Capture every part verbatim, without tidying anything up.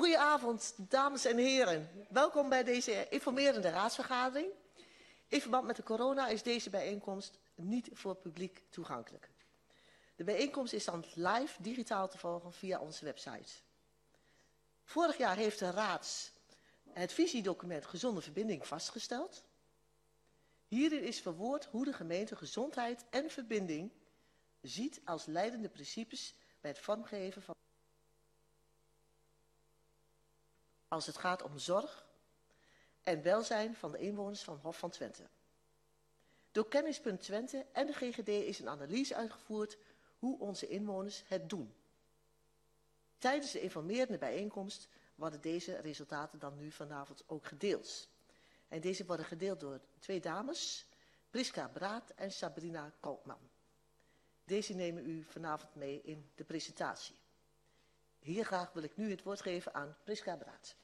Goedenavond, dames en heren. Welkom bij deze informerende raadsvergadering. In verband met de corona is deze bijeenkomst niet voor publiek toegankelijk. De bijeenkomst is dan live digitaal te volgen via onze website. Vorig jaar heeft de Raad het visiedocument Gezonde Verbinding vastgesteld. Hierin is verwoord hoe de gemeente gezondheid en verbinding ziet als leidende principes bij het vormgeven van als het gaat om zorg en welzijn van de inwoners van Hof van Twente. Door Kennispunt Twente en de G G D is een analyse uitgevoerd hoe onze inwoners het doen. Tijdens de informerende bijeenkomst worden deze resultaten dan nu vanavond ook gedeeld. En deze worden gedeeld door twee dames, Priska Braat en Sabrina Kolkman. Deze nemen u vanavond mee in de presentatie. Hier graag wil ik nu het woord geven aan Priska Braat.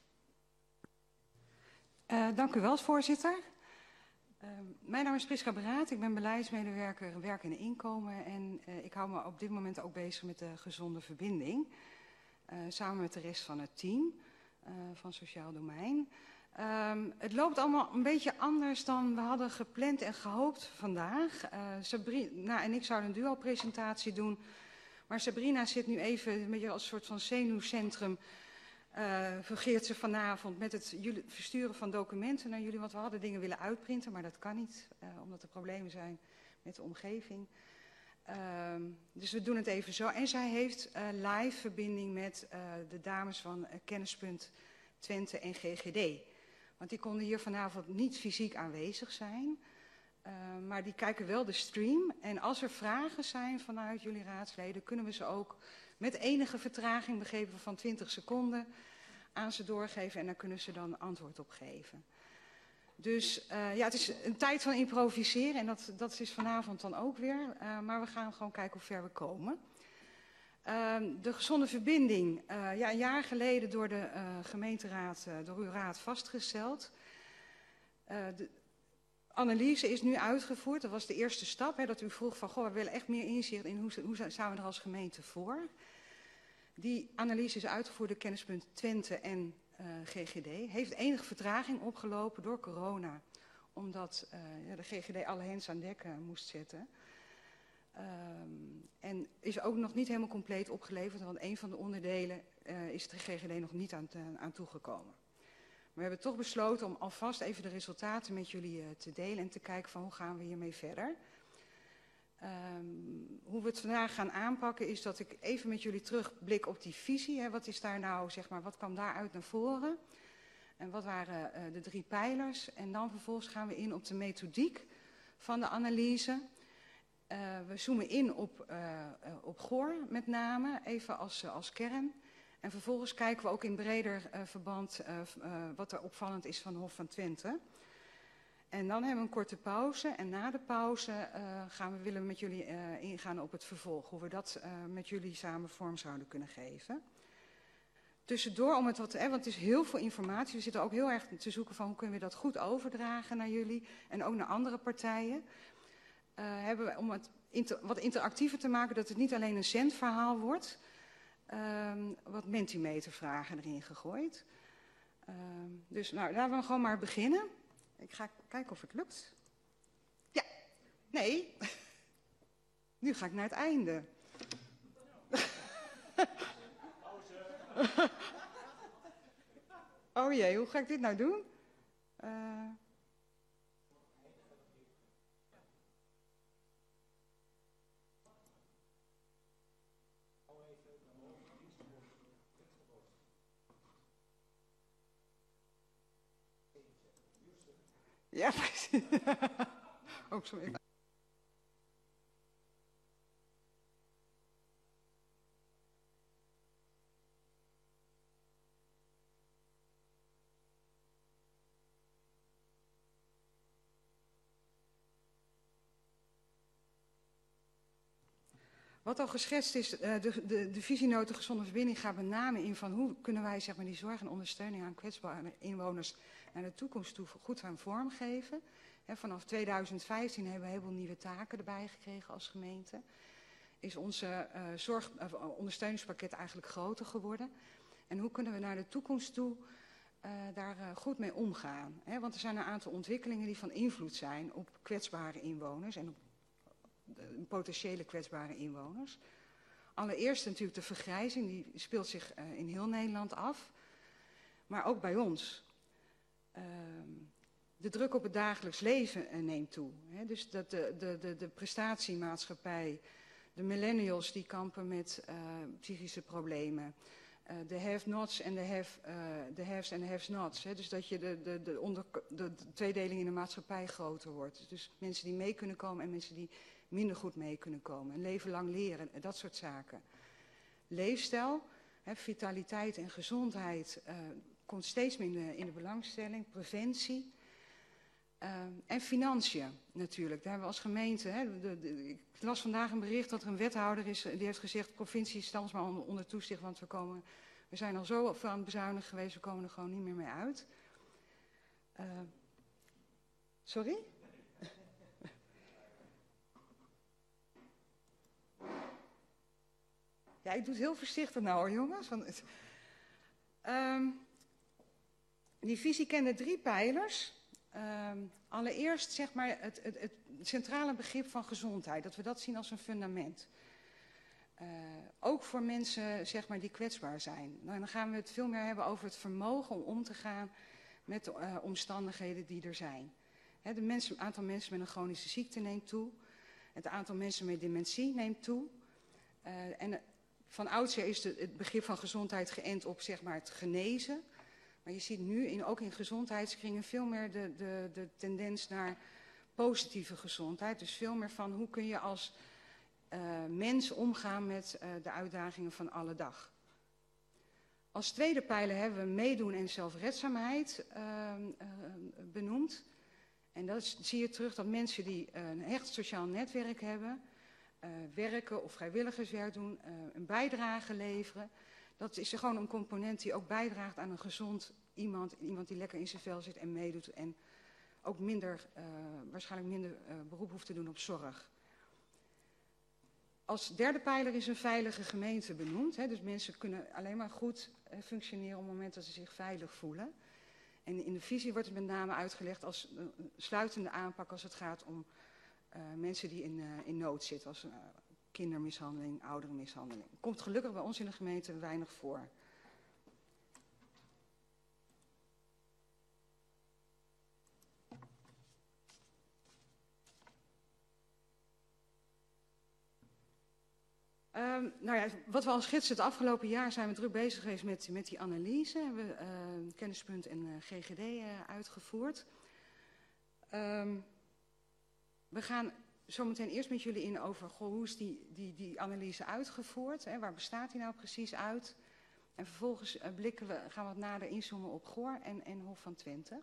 Uh, dank u wel, voorzitter. Uh, mijn naam is Priska Braat, ik ben beleidsmedewerker werk en inkomen en uh, ik hou me op dit moment ook bezig met de gezonde verbinding. Uh, samen met de rest van het team uh, van Sociaal Domein. Um, het loopt allemaal een beetje anders dan we hadden gepland en gehoopt vandaag. Uh, Sabrina en ik zouden een duo-presentatie doen, maar Sabrina zit nu even een beetje als een soort van zenuwcentrum. Uh, vergeert ze vanavond met het jullie, versturen van documenten naar jullie, want we hadden dingen willen uitprinten, maar dat kan niet, uh, omdat er problemen zijn met de omgeving. Uh, dus we doen het even zo. En zij heeft uh, live verbinding met uh, de dames van uh, Kennispunt Twente en G G D. Want die konden hier vanavond niet fysiek aanwezig zijn, uh, maar die kijken wel de stream. En als er vragen zijn vanuit jullie raadsleden, kunnen we ze ook met enige vertraging, begrepen van twintig seconden, aan ze doorgeven en daar kunnen ze dan antwoord op geven. Dus uh, ja, het is een tijd van improviseren en dat, dat is vanavond dan ook weer. Uh, maar we gaan gewoon kijken hoe ver we komen. Uh, de gezonde verbinding, uh, ja, een jaar geleden door de uh, gemeenteraad, uh, door uw raad vastgesteld. Uh, de analyse is nu uitgevoerd, dat was de eerste stap, hè, dat u vroeg van, goh, we willen echt meer inzicht in hoe, hoe staan we er als gemeente voor. Die analyse is uitgevoerd door Kennispunt Twente en uh, G G D. Heeft enige vertraging opgelopen door corona, omdat uh, ja, de G G D alle hens aan dek uh, moest zetten. Um, en is ook nog niet helemaal compleet opgeleverd, want een van de onderdelen uh, is de G G D nog niet aan, te, aan toegekomen. Maar we hebben toch besloten om alvast even de resultaten met jullie uh, te delen en te kijken van hoe gaan we hiermee verder. Um, hoe we het vandaag gaan aanpakken is dat ik even met jullie terugblik op die visie. Hè. Wat is daar nou, zeg maar, wat kwam daaruit naar voren? En wat waren uh, de drie pijlers? En dan vervolgens gaan we in op de methodiek van de analyse. Uh, we zoomen in op, uh, uh, op Goor met name, even als, uh, als kern. En vervolgens kijken we ook in breder uh, verband uh, uh, wat er opvallend is van Hof van Twente. En dan hebben we een korte pauze en na de pauze uh, gaan we, willen we met jullie uh, ingaan op het vervolg. Hoe we dat uh, met jullie samen vorm zouden kunnen geven. Tussendoor, om het wat, eh, want het is heel veel informatie. We zitten ook heel erg te zoeken van hoe kunnen we dat goed overdragen naar jullie en ook naar andere partijen. Uh, hebben we, om het inter, wat interactiever te maken, dat het niet alleen een zendverhaal wordt. Uh, wat Mentimeter-vragen erin gegooid. Uh, dus nou, laten we gewoon maar beginnen. Ik ga kijken of het lukt. Ja, nee. Nu ga ik naar het einde. Oh jee, hoe ga ik dit nou doen? Uh... Ja, precies. Ook zo even. Wat al geschetst is, de, de, de visienota gezonde verbinding gaat met name in van hoe kunnen wij, zeg maar, die zorg en ondersteuning aan kwetsbare inwoners naar de toekomst toe goed gaan vormgeven. He, vanaf tweeduizend vijftien hebben we een heleboel nieuwe taken erbij gekregen als gemeente. Is onze uh, zorg, uh, ondersteuningspakket eigenlijk groter geworden. En hoe kunnen we naar de toekomst toe uh, daar uh, goed mee omgaan? Hè? Want er zijn een aantal ontwikkelingen die van invloed zijn op kwetsbare inwoners en op uh, potentiële kwetsbare inwoners. Allereerst natuurlijk de vergrijzing, die speelt zich uh, in heel Nederland af, maar ook bij ons. Uh, de druk op het dagelijks leven uh, neemt toe. Hè? Dus dat de, de, de, de prestatiemaatschappij, de millennials die kampen met uh, psychische problemen, uh, de have-nots en de have, uh, de haves en de have-nots. Hè? Dus dat je de, de, de, onder, de, de tweedeling in de maatschappij groter wordt. Dus mensen die mee kunnen komen en mensen die minder goed mee kunnen komen. Een leven lang leren, dat soort zaken. Leefstijl, hè, vitaliteit en gezondheid uh, komt steeds meer in de, in de belangstelling. Preventie. Uh, en financiën natuurlijk. Daar hebben we als gemeente... Hè, de, de, ik las vandaag een bericht dat er een wethouder is die heeft gezegd, provincie, stel ons maar onder, onder toezicht, want we, komen, we zijn al zo aan het bezuinigen geweest, we komen er gewoon niet meer mee uit. Uh, sorry? Ja, ik doe het heel voorzichtig nou hoor, jongens. Want het, um, die visie kende drie pijlers. Um, allereerst zeg maar het, het, het centrale begrip van gezondheid, dat we dat zien als een fundament. Uh, ook voor mensen zeg maar, die kwetsbaar zijn. Nou, dan gaan we het veel meer hebben over het vermogen om om te gaan met de uh, omstandigheden die er zijn. He, de mensen, het aantal mensen met een chronische ziekte neemt toe. Het aantal mensen met dementie neemt toe. Uh, en van oudsher is de, het begrip van gezondheid geënt op zeg maar, het genezen. Maar je ziet nu in, ook in gezondheidskringen veel meer de, de, de tendens naar positieve gezondheid. Dus veel meer van hoe kun je als uh, mens omgaan met uh, de uitdagingen van alle dag. Als tweede pijler hebben we meedoen en zelfredzaamheid uh, uh, benoemd. En dat is, zie je terug dat mensen die uh, een hecht sociaal netwerk hebben, uh, werken of vrijwilligerswerk doen, uh, een bijdrage leveren. Dat is gewoon een component die ook bijdraagt aan een gezond iemand. Iemand die lekker in zijn vel zit en meedoet en ook minder, uh, waarschijnlijk minder uh, beroep hoeft te doen op zorg. Als derde pijler is een veilige gemeente benoemd. Hè, dus mensen kunnen alleen maar goed uh, functioneren op het moment dat ze zich veilig voelen. En in de visie wordt het met name uitgelegd als een sluitende aanpak als het gaat om uh, mensen die in, uh, in nood zitten. Als uh, kindermishandeling, ouderenmishandeling. Komt gelukkig bij ons in de gemeente weinig voor. Um, nou ja, wat we als gids het afgelopen jaar zijn we druk bezig geweest met, met die analyse. We hebben uh, Kennispunt en uh, G G D uh, uitgevoerd. Um, we gaan zometeen eerst met jullie in over goh, hoe is die, die, die analyse uitgevoerd. Hè, waar bestaat die nou precies uit? En vervolgens uh, blikken we, gaan we wat nader inzoomen op Goor en, en Hof van Twente.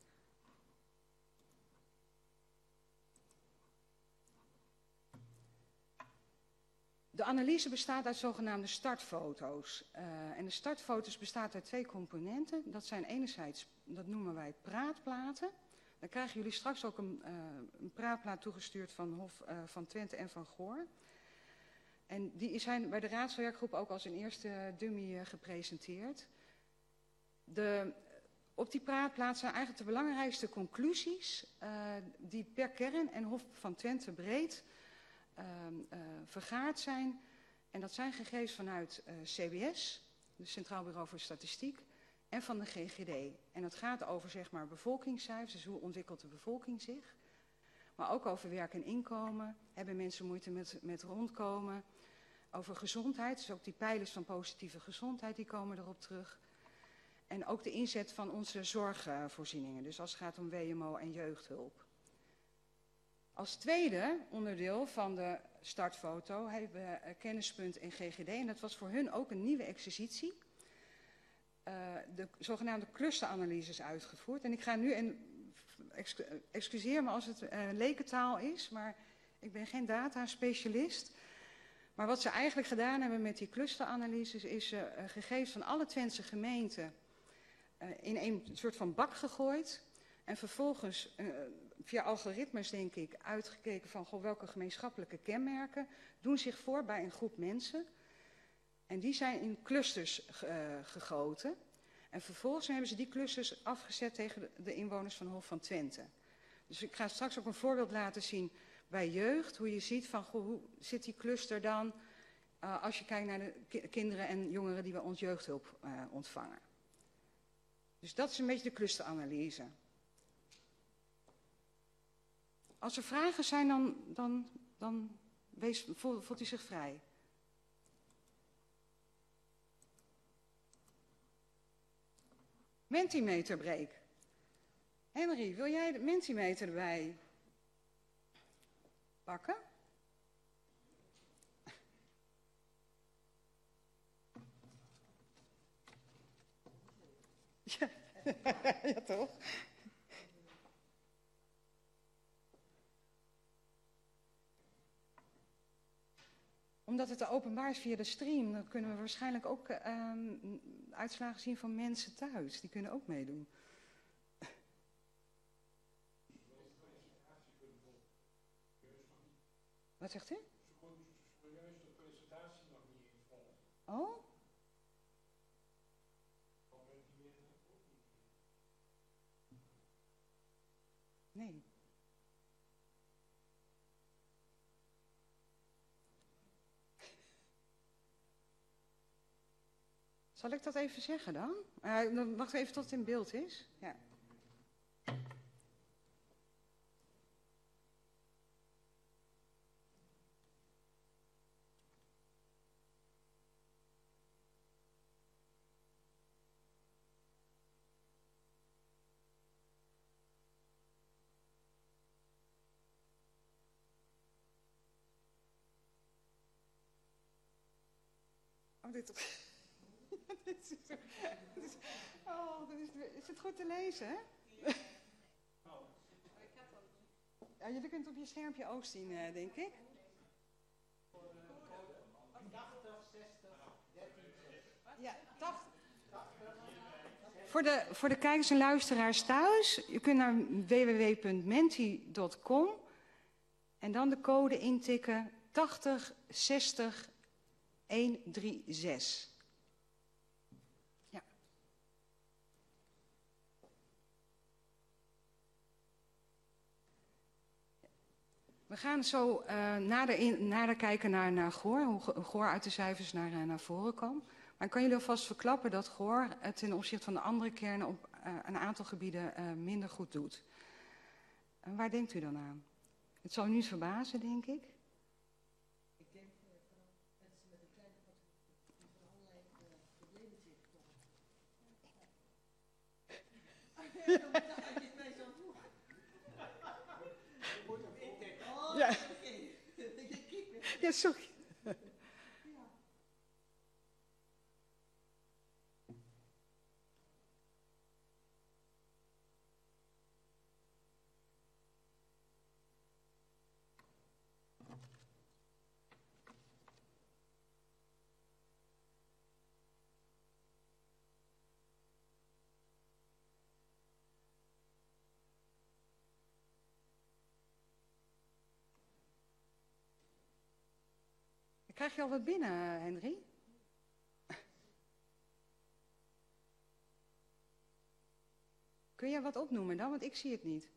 De analyse bestaat uit zogenaamde startfoto's. Uh, en de startfoto's bestaat uit twee componenten. Dat zijn enerzijds, dat noemen wij praatplaten. Dan krijgen jullie straks ook een, uh, een praatplaat toegestuurd van Hof uh, van Twente en van Goor. En die zijn bij de raadswerkgroep ook als een eerste dummy uh, gepresenteerd. De, op die praatplaat zijn eigenlijk de belangrijkste conclusies uh, die per kern en Hof van Twente breed Uh, uh, vergaard zijn. En dat zijn gegevens vanuit uh, C B S, het Centraal Bureau voor Statistiek, en van de G G D. En dat gaat over zeg maar bevolkingscijfers, dus hoe ontwikkelt de bevolking zich. Maar ook over werk en inkomen. Hebben mensen moeite met, met rondkomen? Over gezondheid, dus ook die pijlers van positieve gezondheid, die komen erop terug. En ook de inzet van onze zorgvoorzieningen, dus als het gaat om W M O en jeugdhulp. Als tweede onderdeel van de startfoto hebben we Kennispunt en G G D. En dat was voor hun ook een nieuwe exercitie. Uh, de zogenaamde clusteranalyses uitgevoerd. En ik ga nu, en excuseer me als het uh, lekentaal is, maar ik ben geen dataspecialist. Maar wat ze eigenlijk gedaan hebben met die clusteranalyses is uh, gegevens van alle Twentse gemeenten uh, in een soort van bak gegooid. En vervolgens uh, via algoritmes, denk ik, uitgekeken van goh, welke gemeenschappelijke kenmerken doen zich voor bij een groep mensen. En die zijn in clusters uh, gegoten. En vervolgens hebben ze die clusters afgezet tegen de, de inwoners van Hof van Twente. Dus ik ga straks ook een voorbeeld laten zien bij jeugd. Hoe je ziet van goh, hoe zit die cluster dan uh, als je kijkt naar de ki kinderen en jongeren die bij ons jeugdhulp uh, ontvangen. Dus dat is een beetje de clusteranalyse. Als er vragen zijn, dan, dan, dan wees, voelt, voelt u zich vrij. Mentimeterbreak. Henry, wil jij de Mentimeter erbij pakken? Ja, ja toch? Omdat het openbaar is via de stream, dan kunnen we waarschijnlijk ook uh, uitslagen zien van mensen thuis. Die kunnen ook meedoen. Wat zegt u? Oh? Nee. Zal ik dat even zeggen dan? Uh, dan wacht even tot het in beeld is. Ja. Oh, dit... dit is, dit is, oh, dit is, is het goed te lezen, hè? Ja, jullie kunnen het op je schermpje ook zien, uh, denk ik. Ja, tachtig. Voor de, voor de kijkers en luisteraars thuis, je kunt naar w w w punt menti punt com en dan de code intikken tachtig zestig honderdzestig. Ja. We gaan zo uh, nader, in, nader kijken naar, naar Goor, hoe Goor uit de cijfers naar, uh, naar voren kwam. Maar ik kan jullie alvast verklappen dat Goor het ten opzichte van de andere kernen op uh, een aantal gebieden uh, minder goed doet. En waar denkt u dan aan? Het zal u niet verbazen, denk ik. Ik denk uh, vooral mensen met een kleine portemonnee die van allerlei uh, problemen tegenkomen. Ja, dan dacht ik het mij zo vroeg. Je moet hem intikken. Oh, ja. Oké. Ja, sorry. Krijg je al wat binnen, Henry? Kun je wat opnoemen dan? Want ik zie het niet.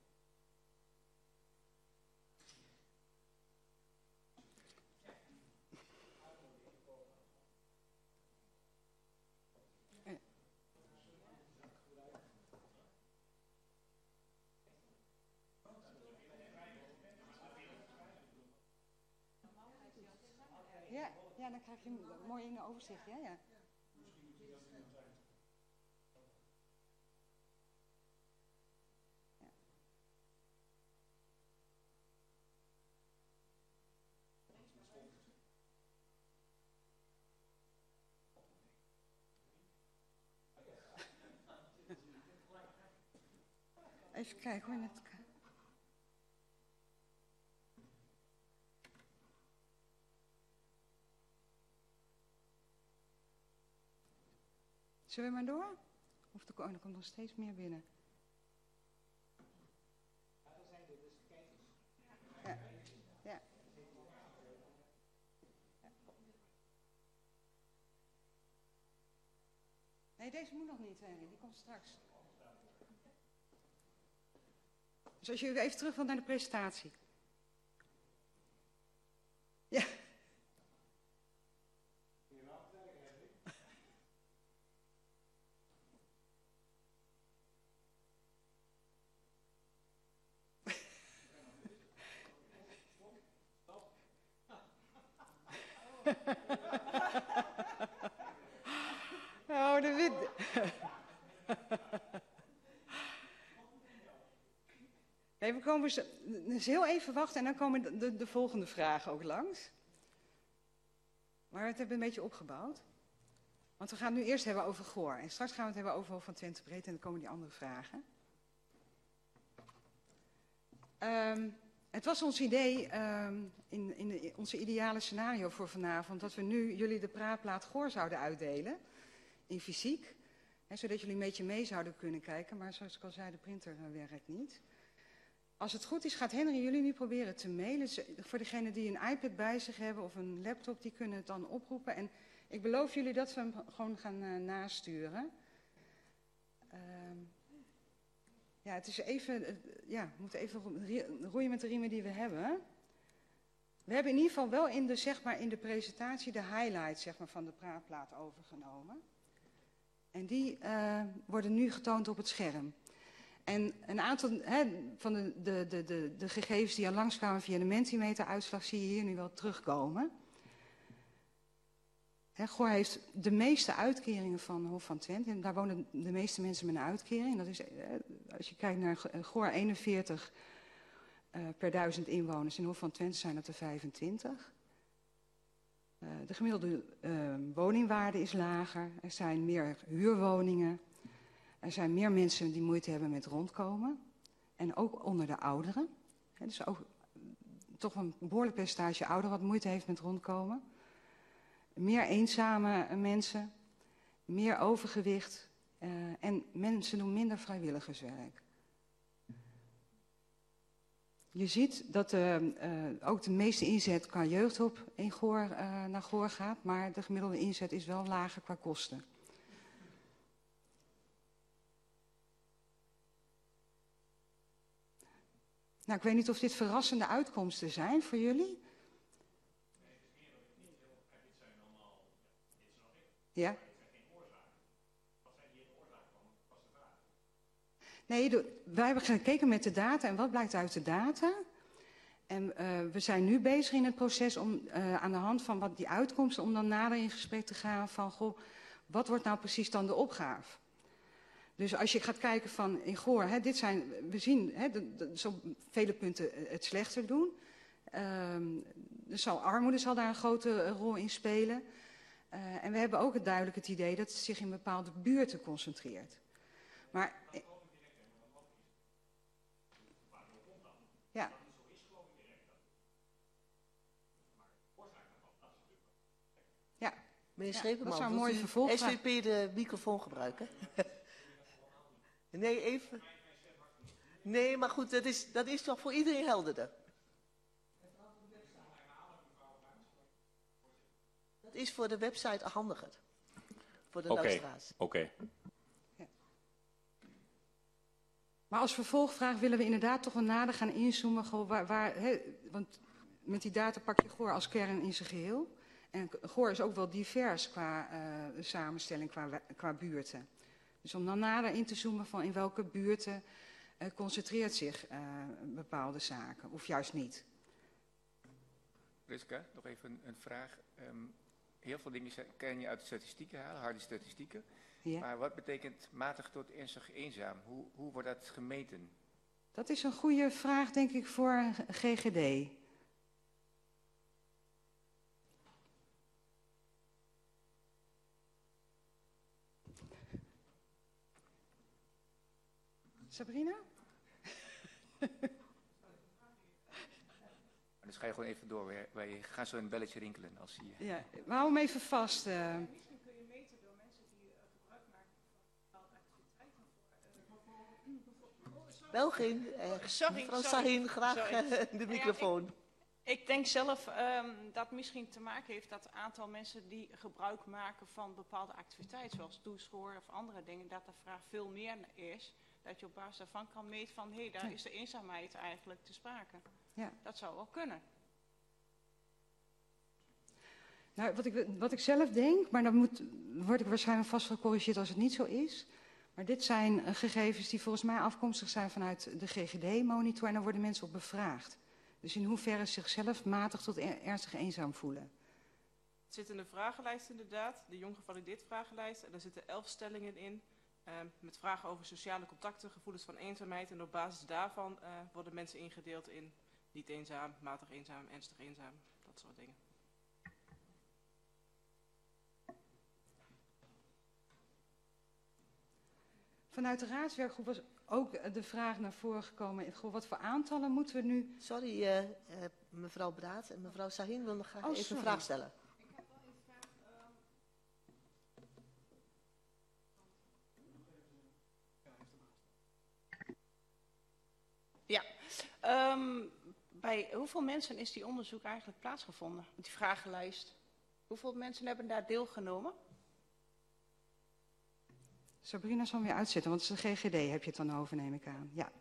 Ja, ja, dan krijg je hem mooi in een overzicht. Ja, ja. Even kijken hoor. Net... Zullen we maar door? Of er, oh, er komt nog steeds meer binnen. Ja, dat zijn de, dus de kijkers. Ja. Ja. Nee, deze moet nog niet, Henry. Die komt straks. Dus als je even terug wilt naar de presentatie. Ja. Oh, de wit. Nee, we komen zo, dus heel even wachten en dan komen de, de, de volgende vragen ook langs. Maar we hebben een beetje opgebouwd. Want we gaan het nu eerst hebben over Goor. En straks gaan we het hebben over Hof van Twente breed en dan komen die andere vragen. Um, het was ons idee, um, in, in, de, in onze ideale scenario voor vanavond, dat we nu jullie de praatplaat Goor zouden uitdelen. In fysiek. Hè, zodat jullie een beetje mee zouden kunnen kijken. Maar zoals ik al zei, de printer uh, werkt niet. Als het goed is, gaat Henry jullie nu proberen te mailen. Voor degenen die een iPad bij zich hebben of een laptop, die kunnen het dan oproepen. En ik beloof jullie dat we hem gewoon gaan uh, nasturen. Uh, ja, het is even, uh, ja, we moeten even roeien met de riemen die we hebben. We hebben in ieder geval wel in de, zeg maar, in de presentatie de highlights, zeg maar, van de praatplaat overgenomen. En die uh, worden nu getoond op het scherm. En een aantal he, van de, de, de, de, de gegevens die al langskwamen via de Mentimeter-uitslag zie je hier nu wel terugkomen. He, Goor heeft de meeste uitkeringen van Hof van Twente. En daar wonen de meeste mensen met een uitkering. Dat is, als je kijkt naar Goor eenenveertig uh, per duizend inwoners. In Hof van Twente zijn dat er vijfentwintig. Uh, de gemiddelde uh, woningwaarde is lager. Er zijn meer huurwoningen. Er zijn meer mensen die moeite hebben met rondkomen. En ook onder de ouderen. He, dus ook toch een behoorlijk percentage ouderen wat moeite heeft met rondkomen. Meer eenzame mensen. Meer overgewicht. Uh, en mensen doen minder vrijwilligerswerk. Je ziet dat uh, uh, ook de meeste inzet qua jeugdhulp in Goor, uh, naar Goor gaat. Maar de gemiddelde inzet is wel lager qua kosten. Nou, ik weet niet of dit verrassende uitkomsten zijn voor jullie. Nee, het is meer dat het niet heel... Dit zijn allemaal... Dit snap ik. Ja? Maar dit zijn geen oorzaken. Wat zijn hier de oorzaken van? Dat was de vraag. Nee, de, wij hebben gekeken met de data en wat blijkt uit de data? En uh, we zijn nu bezig in het proces om uh, aan de hand van wat die uitkomsten... om dan nader in gesprek te gaan van... Goh, wat wordt nou precies dan de opgave? Dus als je gaat kijken van in Goor, hè, dit zijn, we zien hè, de, de, zo vele punten het slechter doen. Um, dus zal, armoede zal daar een grote rol in spelen. Uh, en we hebben ook het duidelijk het idee dat het zich in bepaalde buurten concentreert. Maar... Ja. Ja. Meneer Ja, Schepenman, dat zou een mooie vervolgvraag. S V P de microfoon gebruiken? Nee, even. Nee, maar goed, dat is, dat is toch voor iedereen helderder? Dat is voor de website handiger. Voor de okay, luisteraars. Oké. Okay. Ja. Maar als vervolgvraag willen we inderdaad toch wel nader gaan inzoomen. Goh, waar, waar, he, want met die data pak je Goor als kern in zijn geheel. En Goor is ook wel divers qua uh, samenstelling, qua, qua buurten. Dus om dan nader in te zoomen van in welke buurten uh, concentreert zich uh, bepaalde zaken, of juist niet. Priska, nog even een, een vraag. Um, heel veel dingen kan je uit de statistieken halen, harde statistieken. Ja. Maar wat betekent matig tot ernstig eenzaam? Hoe, hoe wordt dat gemeten? Dat is een goede vraag, denk ik, voor G G D. Sabrina? Dus ga je gewoon even door. Wij, wij gaan zo een belletje rinkelen als zie je. Ja, we houden hem even vast. Uh. Misschien kun je meten door mensen die uh, gebruik maken van bepaalde activiteiten. Uh, Wel geen. Uh, sorry, mevrouw Sahin, graag uh, de microfoon. Ja, ik, Ik denk zelf um, dat misschien te maken heeft dat het aantal mensen die gebruik maken van bepaalde activiteiten, zoals toeschoor of andere dingen, dat de vraag veel meer is. Dat je op basis daarvan kan meten van, hé, hey, daar is de eenzaamheid eigenlijk te sprake. Ja. Dat zou wel kunnen. Nou, wat ik, wat ik zelf denk, maar dan moet, word ik waarschijnlijk vast gecorrigeerd als het niet zo is. Maar dit zijn uh, gegevens die volgens mij afkomstig zijn vanuit de G G D-monitor en daar worden mensen op bevraagd. Dus in hoeverre zichzelf matig tot er, ernstig eenzaam voelen. Het zit in de vragenlijst inderdaad, de jong gevalideerd vragenlijst. En daar zitten elf stellingen in. Uh, met vragen over sociale contacten, gevoelens van eenzaamheid. En op basis daarvan uh, worden mensen ingedeeld in niet eenzaam, matig eenzaam, ernstig eenzaam. Dat soort dingen. Vanuit de raadswerkgroep was ook de vraag naar voren gekomen. Goh, wat voor aantallen moeten we nu... Sorry, uh, uh, mevrouw Braat en mevrouw Sahin wil nog graag oh, even sorry. een vraag stellen. Ik heb wel een vraag. Um... Ja, um, bij hoeveel mensen is die onderzoek eigenlijk plaatsgevonden? Die vragenlijst. Hoeveel mensen hebben daar deelgenomen? Sabrina zal hem weer uitzetten, want het is de G G D, heb je het dan over, neem ik aan. Ja.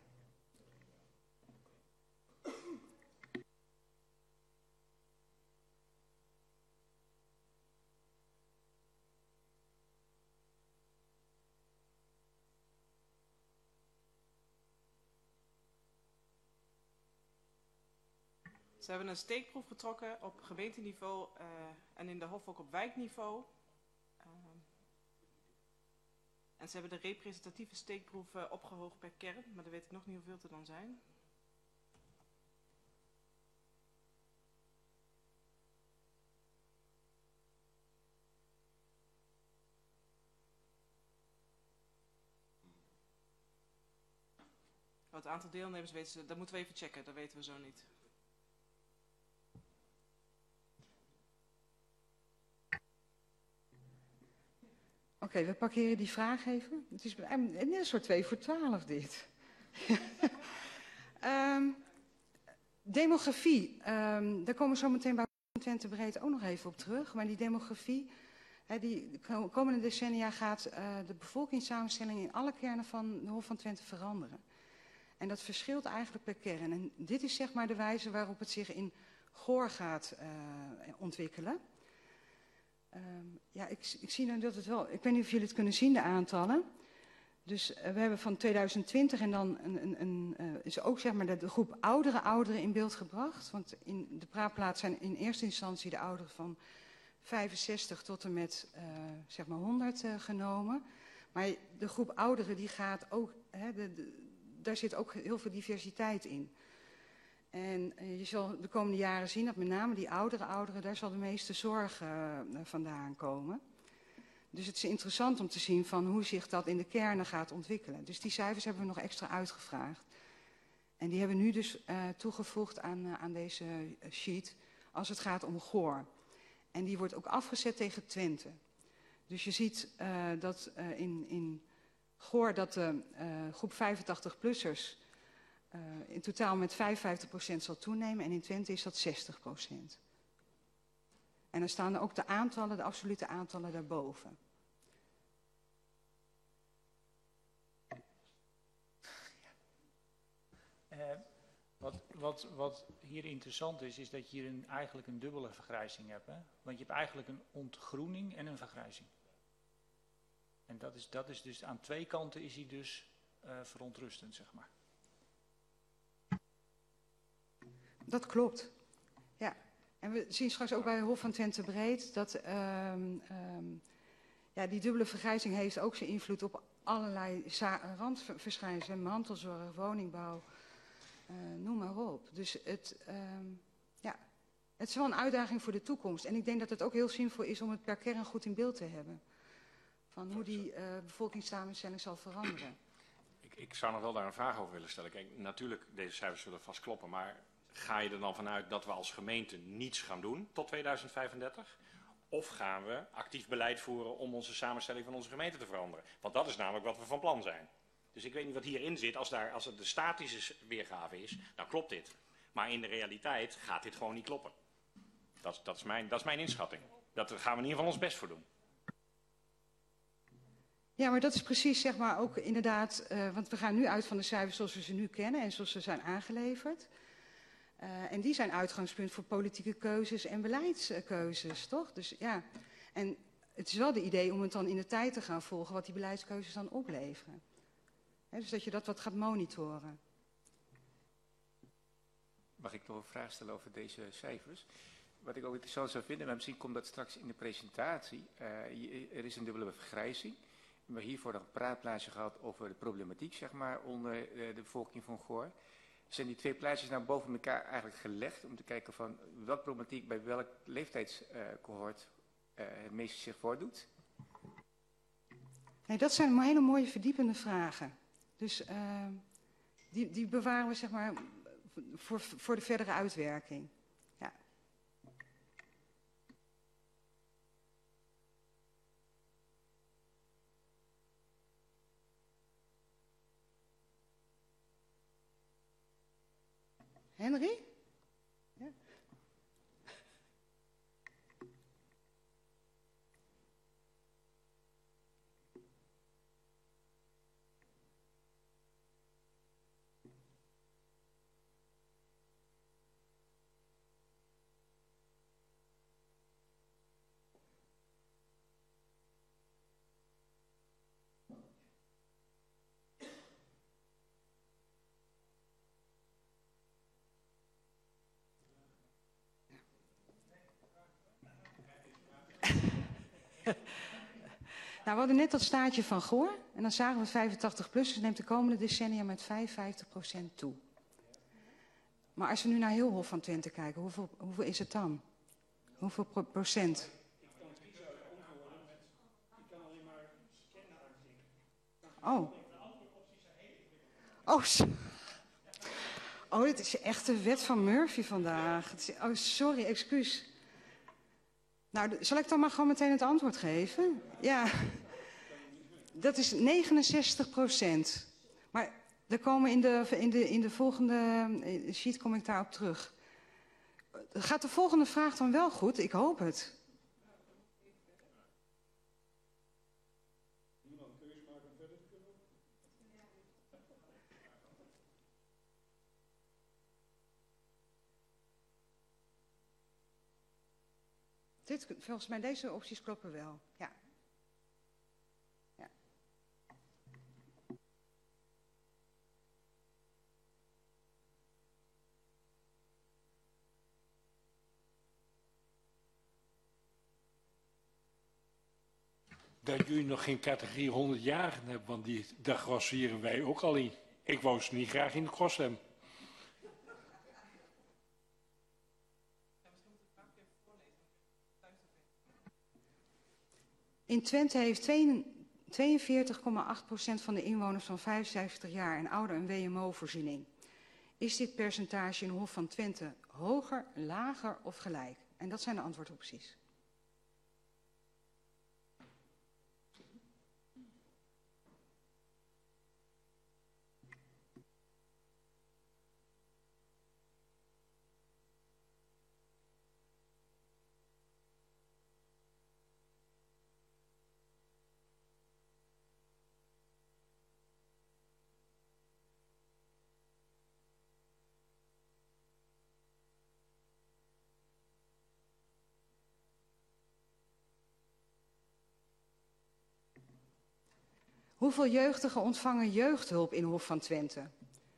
Ze hebben een steekproef getrokken op gemeenteniveau uh, en in de Hof ook op wijkniveau. Uh, en ze hebben de representatieve steekproef uh, opgehoogd per kern, maar dan weet ik nog niet hoeveel er dan zijn. Het aantal deelnemers weten ze, dat moeten we even checken, dat weten we zo niet. Oké, okay, we parkeren die vraag even. Het is een soort twee voor twaalf dit. um, demografie, um, daar komen we zo meteen bij Twente Breed ook nog even op terug. Maar die demografie, hè, die de komende decennia gaat uh, de bevolkingssamenstelling in alle kernen van de Hof van Twente veranderen. En dat verschilt eigenlijk per kern. En dit is zeg maar de wijze waarop het zich in Goor gaat uh, ontwikkelen. Um, ja, ik, ik zie nou dat het wel... Ik weet niet of jullie het kunnen zien, de aantallen. Dus uh, we hebben van tweeduizend twintig en dan een, een, een, uh, is ook zeg maar de, de groep oudere ouderen in beeld gebracht. Want in de praatplaats zijn in eerste instantie de ouderen van vijfenzestig tot en met uh, zeg maar honderd uh, genomen. Maar de groep ouderen die gaat ook... Hè, de, de, daar zit ook heel veel diversiteit in. En uh, je zal de komende jaren zien dat met name die oudere ouderen, daar zal de meeste zorg uh, vandaan komen. Dus het is interessant om te zien van hoe zich dat in de kernen gaat ontwikkelen. Dus die cijfers hebben we nog extra uitgevraagd. En die hebben we nu dus uh, toegevoegd aan, uh, aan deze sheet als het gaat om Goor. En die wordt ook afgezet tegen Twente. Dus je ziet uh, dat uh, in, in Goor dat de uh, groep vijfentachtig-plussers... Uh, in totaal met vijfenvijftig procent zal toenemen en in Twente is dat zestig procent. En dan staan er ook de aantallen, de absolute aantallen daarboven. Uh, wat, wat, wat hier interessant is, is dat je hier een, eigenlijk een dubbele vergrijzing hebt. Hè? Want je hebt eigenlijk een ontgroening en een vergrijzing. En dat is, dat is dus aan twee kanten is hij dus uh, verontrustend, zeg maar. Dat klopt. Ja. En we zien straks ook bij Hof van Twente Breed dat um, um, ja, die dubbele vergrijzing heeft ook zijn invloed op allerlei randverschijnselen, mantelzorg, woningbouw, uh, noem maar op. Dus het, um, ja, het is wel een uitdaging voor de toekomst. En ik denk dat het ook heel zinvol is om het per kern goed in beeld te hebben. Van hoe die uh, bevolkingssamenstelling zal veranderen. Ik, ik zou nog wel daar een vraag over willen stellen. Kijk, natuurlijk, deze cijfers zullen vast kloppen, maar ga je er dan vanuit dat we als gemeente niets gaan doen tot tweeduizend vijfendertig? Of gaan we actief beleid voeren om onze samenstelling van onze gemeente te veranderen? Want dat is namelijk wat we van plan zijn. Dus ik weet niet wat hierin zit. Als, daar, als het de statische weergave is, dan klopt dit. Maar in de realiteit gaat dit gewoon niet kloppen. Dat, dat, is, mijn, dat is mijn inschatting. Dat, daar gaan we in ieder geval ons best voor doen. Ja, maar dat is precies, zeg maar, ook inderdaad, uh, want we gaan nu uit van de cijfers zoals we ze nu kennen en zoals ze zijn aangeleverd. Uh, en die zijn uitgangspunt voor politieke keuzes en beleidskeuzes, toch? Dus ja, en het is wel de idee om het dan in de tijd te gaan volgen wat die beleidskeuzes dan opleveren. He, dus dat je dat wat gaat monitoren. Mag ik nog een vraag stellen over deze cijfers? Wat ik ook interessant zou vinden, maar misschien komt dat straks in de presentatie. Uh, er is een dubbele vergrijzing. We hebben hiervoor nog een praatplaatje gehad over de problematiek, zeg maar, onder uh, de bevolking van Goor. Zijn die twee plaatjes nou boven elkaar eigenlijk gelegd om te kijken van welke problematiek bij welk leeftijdscohort uh, het meest zich voordoet? Nee, dat zijn hele mooie verdiepende vragen. Dus uh, die, die bewaren we, zeg maar, voor, voor de verdere uitwerking. Ja. Henry? Ja. Nou, we hadden net dat staartje van Goor. En dan zagen we vijfentachtig-plussers neemt de komende decennia met vijfenvijftig procent toe. Maar als we nu naar heel Hof van Twente kijken, hoeveel, hoeveel is het dan? Hoeveel pro procent? Ik kan kiezen uit antwoorden met, ik kan alleen maar scannen aanklikken. Oh. Oh, so oh, dit is echt de wet van Murphy vandaag. Het is, oh, sorry, excuus. Nou, zal ik dan maar gewoon meteen het antwoord geven? Ja, dat is negenenzestig procent. Maar er komen in de, in de, in de volgende sheet kom ik daarop terug. Gaat de volgende vraag dan wel goed? Ik hoop het. Niemand keus maken om verder te kunnen? Dit, volgens mij deze opties kloppen wel. Ja. Ja. Dat jullie nog geen categorie honderdjarigen hebben, want die, daar grosseren wij ook al in. Ik woon ze niet graag in de Gossem. In Twente heeft tweeënveertig komma acht procent van de inwoners van vijfenzeventig jaar en ouder een W M O-voorziening. Is dit percentage in Hof van Twente hoger, lager of gelijk? En dat zijn de antwoordopties. Hoeveel jeugdigen ontvangen jeugdhulp in Hof van Twente?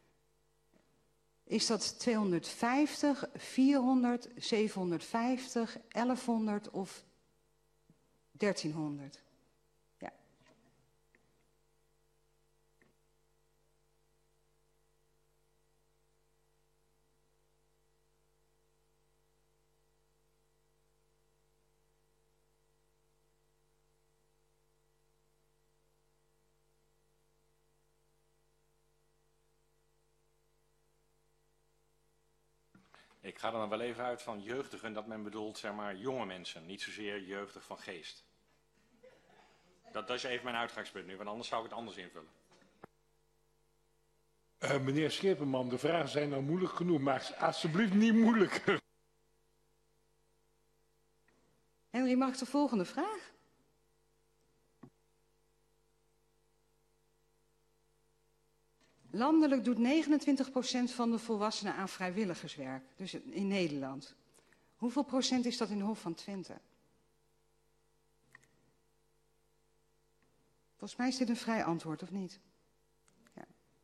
Is dat tweehonderdvijftig, vierhonderd, zevenhonderdvijftig, elfhonderd of dertienhonderd? Ja. Ik ga er dan wel even uit van jeugdigen, dat men bedoelt, zeg maar, jonge mensen. Niet zozeer jeugdig van geest. Dat, dat is even mijn uitgangspunt nu, want anders zou ik het anders invullen. Uh, meneer Scheperman, de vragen zijn al moeilijk genoeg. Maak ze alsjeblieft niet moeilijker. Henry, mag ik de volgende vraag? Landelijk doet negenentwintig procent van de volwassenen aan vrijwilligerswerk, dus in Nederland. Hoeveel procent is dat in Hof van Twente? Volgens mij is dit een vrij antwoord, of niet? Ja.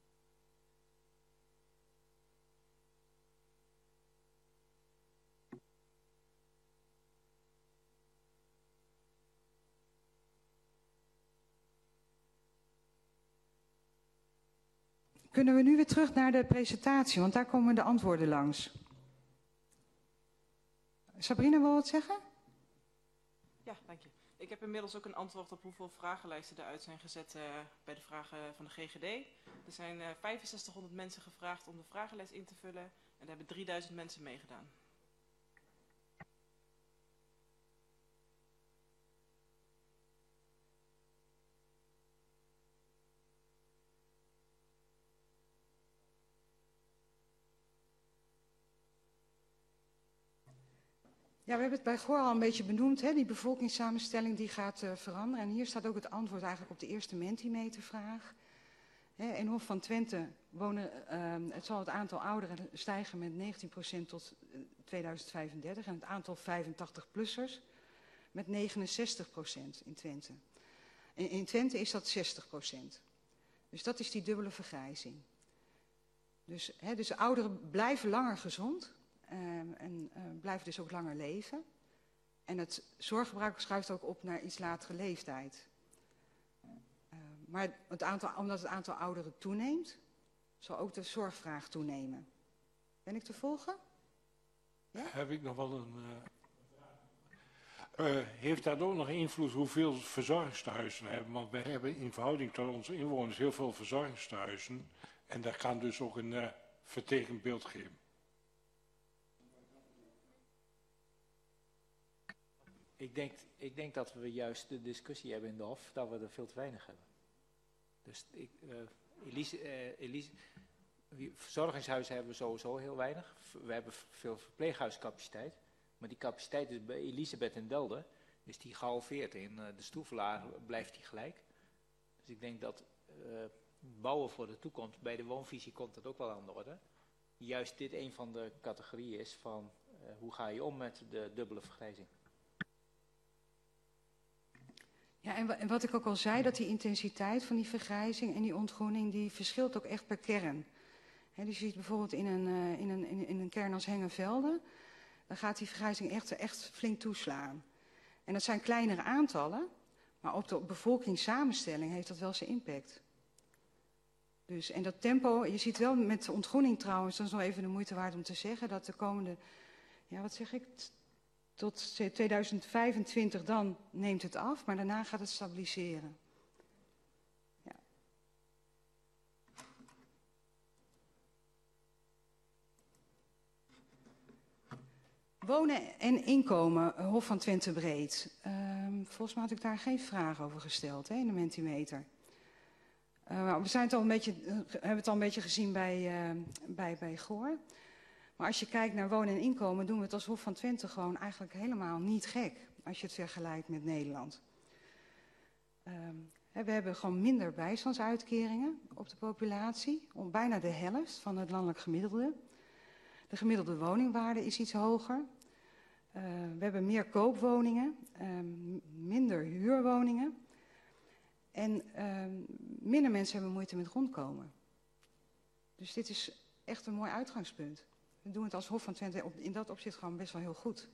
Kunnen we nu weer terug naar de presentatie, want daar komen de antwoorden langs. Sabrina, wil wat zeggen? Ja, dank je. Ik heb inmiddels ook een antwoord op hoeveel vragenlijsten eruit zijn gezet uh, bij de vragen van de G G D. Er zijn uh, vijfenzestighonderd mensen gevraagd om de vragenlijst in te vullen en er hebben drieduizend mensen meegedaan. Ja, we hebben het bij Goor al een beetje benoemd, hè? Die bevolkingssamenstelling die gaat uh, veranderen. En hier staat ook het antwoord eigenlijk op de eerste Mentimetervraag. Hè, in Hof van Twente wonen, uh, het zal het aantal ouderen stijgen met negentien procent tot tweeduizend vijfendertig en het aantal vijfentachtig-plussers met negenenzestig procent in Twente. En in Twente is dat zestig procent. Dus dat is die dubbele vergrijzing. Dus, hè, dus de ouderen blijven langer gezond. Uh, en uh, blijven dus ook langer leven. En het zorggebruik schuift ook op naar iets latere leeftijd. Uh, maar het aantal, omdat het aantal ouderen toeneemt, zal ook de zorgvraag toenemen. Ben ik te volgen? Ja? Heb ik nog wel een... Uh, uh, heeft dat ook nog invloed hoeveel verzorgingstehuizen we hebben? Want wij hebben in verhouding tot onze inwoners heel veel verzorgingstehuizen. En dat kan dus ook een uh, vertekend beeld geven. Ik denk, ik denk dat we juist de discussie hebben in de Hof, dat we er veel te weinig hebben. Dus ik, uh, Elise, uh, Elise, verzorgingshuizen hebben we sowieso heel weinig. We hebben veel verpleeghuiscapaciteit. Maar die capaciteit is bij Elisabeth en Delden, is die gehalveerd. In uh, de Stoevelaar blijft die gelijk. Dus ik denk dat uh, bouwen voor de toekomst, bij de woonvisie komt dat ook wel aan de orde. Juist dit een van de categorieën is van uh, hoe ga je om met de dubbele vergrijzing. Ja, en wat ik ook al zei, dat die intensiteit van die vergrijzing en die ontgroening, die verschilt ook echt per kern. He, dus je ziet bijvoorbeeld in een, uh, in een, in, in een kern als Hengenvelde, dan gaat die vergrijzing echt, echt flink toeslaan. En dat zijn kleinere aantallen, maar op de bevolkingssamenstelling heeft dat wel zijn impact. Dus, en dat tempo, je ziet wel met de ontgroening trouwens, dat is nog even de moeite waard om te zeggen, dat de komende, ja wat zeg ik, tot tweeduizend vijfentwintig dan neemt het af, maar daarna gaat het stabiliseren. Ja. Wonen en inkomen, Hof van Twente breed. Um, volgens mij had ik daar geen vraag over gesteld, hè, in de Mentimeter. Uh, we zijn het al een beetje, uh, hebben het al een beetje gezien bij, uh, bij, bij Goor. Maar als je kijkt naar wonen en inkomen, doen we het als Hof van Twente gewoon eigenlijk helemaal niet gek. Als je het vergelijkt met Nederland. Um, we hebben gewoon minder bijstandsuitkeringen op de populatie. Om bijna de helft van het landelijk gemiddelde. De gemiddelde woningwaarde is iets hoger. Uh, we hebben meer koopwoningen, um, minder huurwoningen. En um, minder mensen hebben moeite met rondkomen. Dus dit is echt een mooi uitgangspunt. We doen het als Hof van Twente in dat opzicht gewoon best wel heel goed.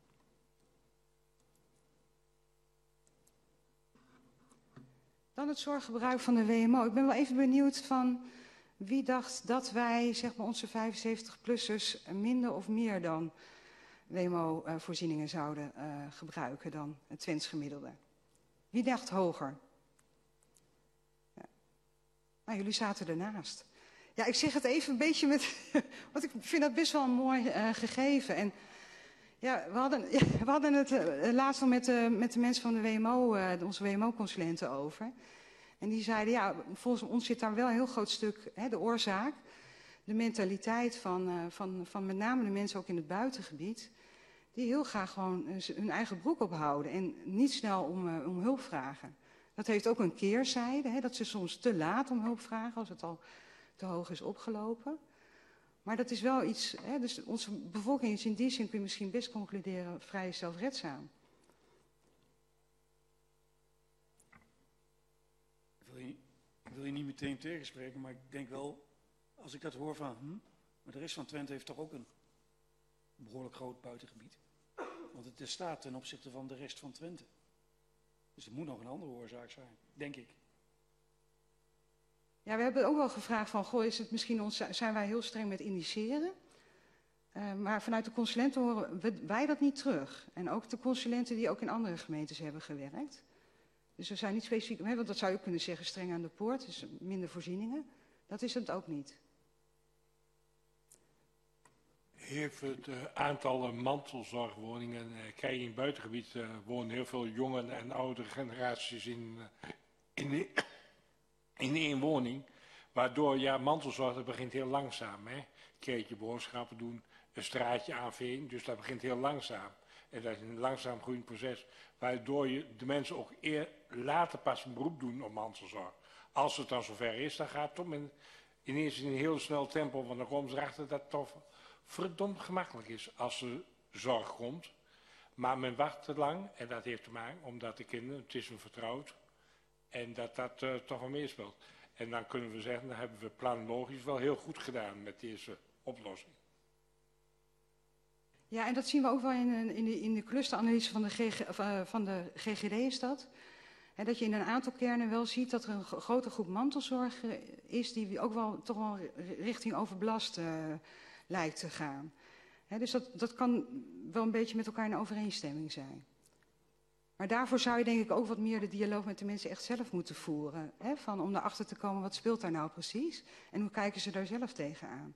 Dan het zorggebruik van de W M O. Ik ben wel even benieuwd van wie dacht dat wij, zeg maar, onze vijfenzeventig-plussers minder of meer dan W M O-voorzieningen zouden uh, gebruiken dan het Twents gemiddelde. Wie dacht hoger? Ja. Nou, jullie zaten ernaast. Ja, ik zeg het even een beetje met, want ik vind dat best wel een mooi uh, gegeven. En ja, we hadden, ja, we hadden het uh, laatst al met de, met de mensen van de W M O, uh, onze W M O-consulenten over. En die zeiden, ja, volgens ons zit daar wel een heel groot stuk, hè, de oorzaak, de mentaliteit van, uh, van, van met name de mensen ook in het buitengebied, die heel graag gewoon uh, hun eigen broek ophouden en niet snel om, uh, om hulp vragen. Dat heeft ook een keerzijde, hè, dat ze soms te laat om hulp vragen als het al te hoog is opgelopen. Maar dat is wel iets, hè, dus onze bevolking is in die zin, kun je misschien best concluderen, vrij zelfredzaam. Ik wil, je, ik wil je niet meteen tegenspreken, maar ik denk wel, als ik dat hoor van, hm, maar de rest van Twente heeft toch ook een behoorlijk groot buitengebied. Want het staat ten opzichte van de rest van Twente. Dus er moet nog een andere oorzaak zijn, denk ik. Ja, we hebben ook wel gevraagd van, goh, is het misschien ons, zijn wij heel streng met indiceren? Uh, maar vanuit de consulenten horen wij dat niet terug. En ook de consulenten die ook in andere gemeentes hebben gewerkt. Dus we zijn niet specifiek, want dat zou je kunnen zeggen, streng aan de poort, dus minder voorzieningen. Dat is het ook niet. Heeft het uh, aantal mantelzorgwoningen, uh, kijk in het buitengebied uh, wonen heel veel jonge en oudere generaties in, uh, in, in één woning. Waardoor, ja, mantelzorg, dat begint heel langzaam. Hè? Een keertje boodschappen doen, een straatje aanveen, dus dat begint heel langzaam. En dat is een langzaam groeiend proces, waardoor je de mensen ook eer, later pas een beroep doen op mantelzorg. Als het dan zover is, dan gaat het toch in, ineens in een heel snel tempo, want dan komen ze erachter dat het toch verdomd gemakkelijk is als er zorg komt. Maar men wacht te lang en dat heeft te maken omdat de kinderen, het is een vertrouwd, en dat dat uh, toch wel meespeelt. En dan kunnen we zeggen, dan hebben we planologisch wel heel goed gedaan met deze oplossing. Ja, en dat zien we ook wel in, in, de, in de clusteranalyse van de, G G, van de G G D is dat. En dat je in een aantal kernen wel ziet dat er een grote groep mantelzorg is die ook wel toch wel richting overbelast uh, lijkt te gaan. He, dus dat, dat kan wel een beetje met elkaar in overeenstemming zijn. Maar daarvoor zou je denk ik ook wat meer de dialoog met de mensen echt zelf moeten voeren. He, van, om erachter te komen, wat speelt daar nou precies? En hoe kijken ze daar zelf tegenaan?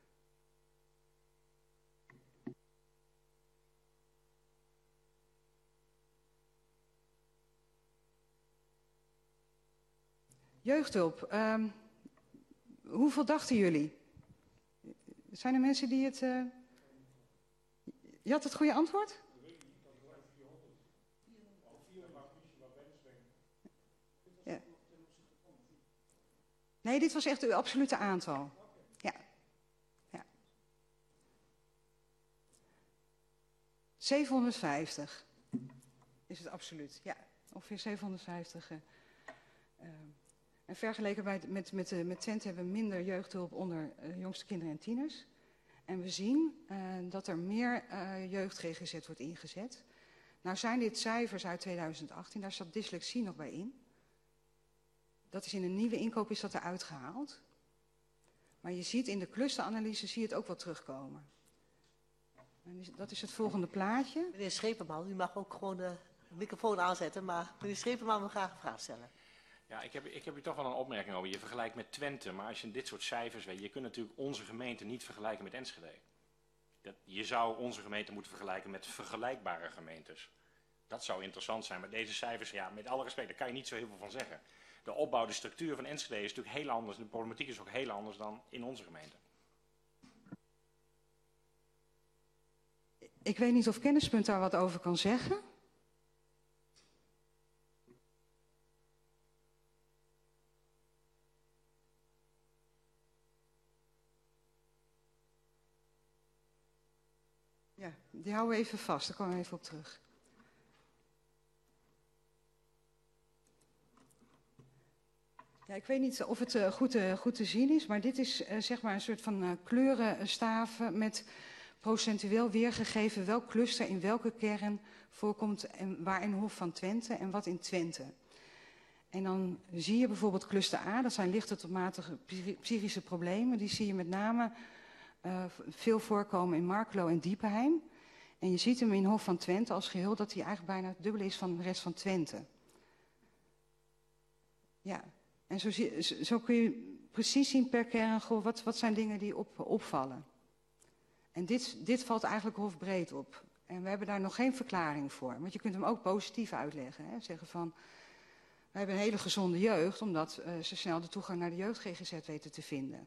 Jeugdhulp. Um, hoeveel dachten jullie? Zijn er mensen die het... Uh... Je had het goede antwoord? Ja. Nee, dit was echt uw absolute aantal. Ja. Ja. zevenhonderdvijftig is het absoluut. Ja, ongeveer zevenhonderdvijftig. Uh, uh, en vergeleken bij, met, met, met Twente hebben we minder jeugdhulp onder uh, jongste kinderen en tieners. En we zien uh, dat er meer uh, jeugd-G G Z wordt ingezet. Nou zijn dit cijfers uit tweeduizend achttien, daar zat dyslexie nog bij in. Dat is in een nieuwe inkoop is dat eruit gehaald. Maar je ziet in de clusteranalyse zie je het ook wel terugkomen. En dat is het volgende plaatje. Meneer Schepenman, u mag ook gewoon de microfoon aanzetten, maar meneer Schepenman wil graag een vraag stellen. Ja, ik heb, ik heb hier toch wel een opmerking over. Je vergelijkt met Twente, maar als je dit soort cijfers weet, je kunt natuurlijk onze gemeente niet vergelijken met Enschede. Dat, je zou onze gemeente moeten vergelijken met vergelijkbare gemeentes. Dat zou interessant zijn, maar deze cijfers, ja, met alle respect, daar kan je niet zo heel veel van zeggen. De opbouw, de structuur van Enschede is natuurlijk heel anders, de problematiek is ook heel anders dan in onze gemeente. Ik weet niet of Kennispunt daar wat over kan zeggen. Ja, die houden we even vast, daar komen we even op terug. Ja, ik weet niet of het uh, goed, uh, goed te zien is, maar dit is uh, zeg maar een soort van uh, kleurenstaven met procentueel weergegeven welk cluster in welke kern voorkomt en waar in Hof van Twente en wat in Twente. En dan zie je bijvoorbeeld cluster A, dat zijn lichte tot matige psychische problemen. Die zie je met name uh, veel voorkomen in Markelo en Diepenheim. En je ziet hem in Hof van Twente als geheel dat hij eigenlijk bijna het dubbele is van de rest van Twente. Ja, en zo, zie, zo kun je precies zien per kern, goh, wat, wat zijn dingen die op, opvallen. En dit, dit valt eigenlijk hofbreed op. En we hebben daar nog geen verklaring voor. Want je kunt hem ook positief uitleggen. Hè? Zeggen van, We hebben een hele gezonde jeugd, omdat uh, ze snel de toegang naar de jeugd-G G Z weten te vinden.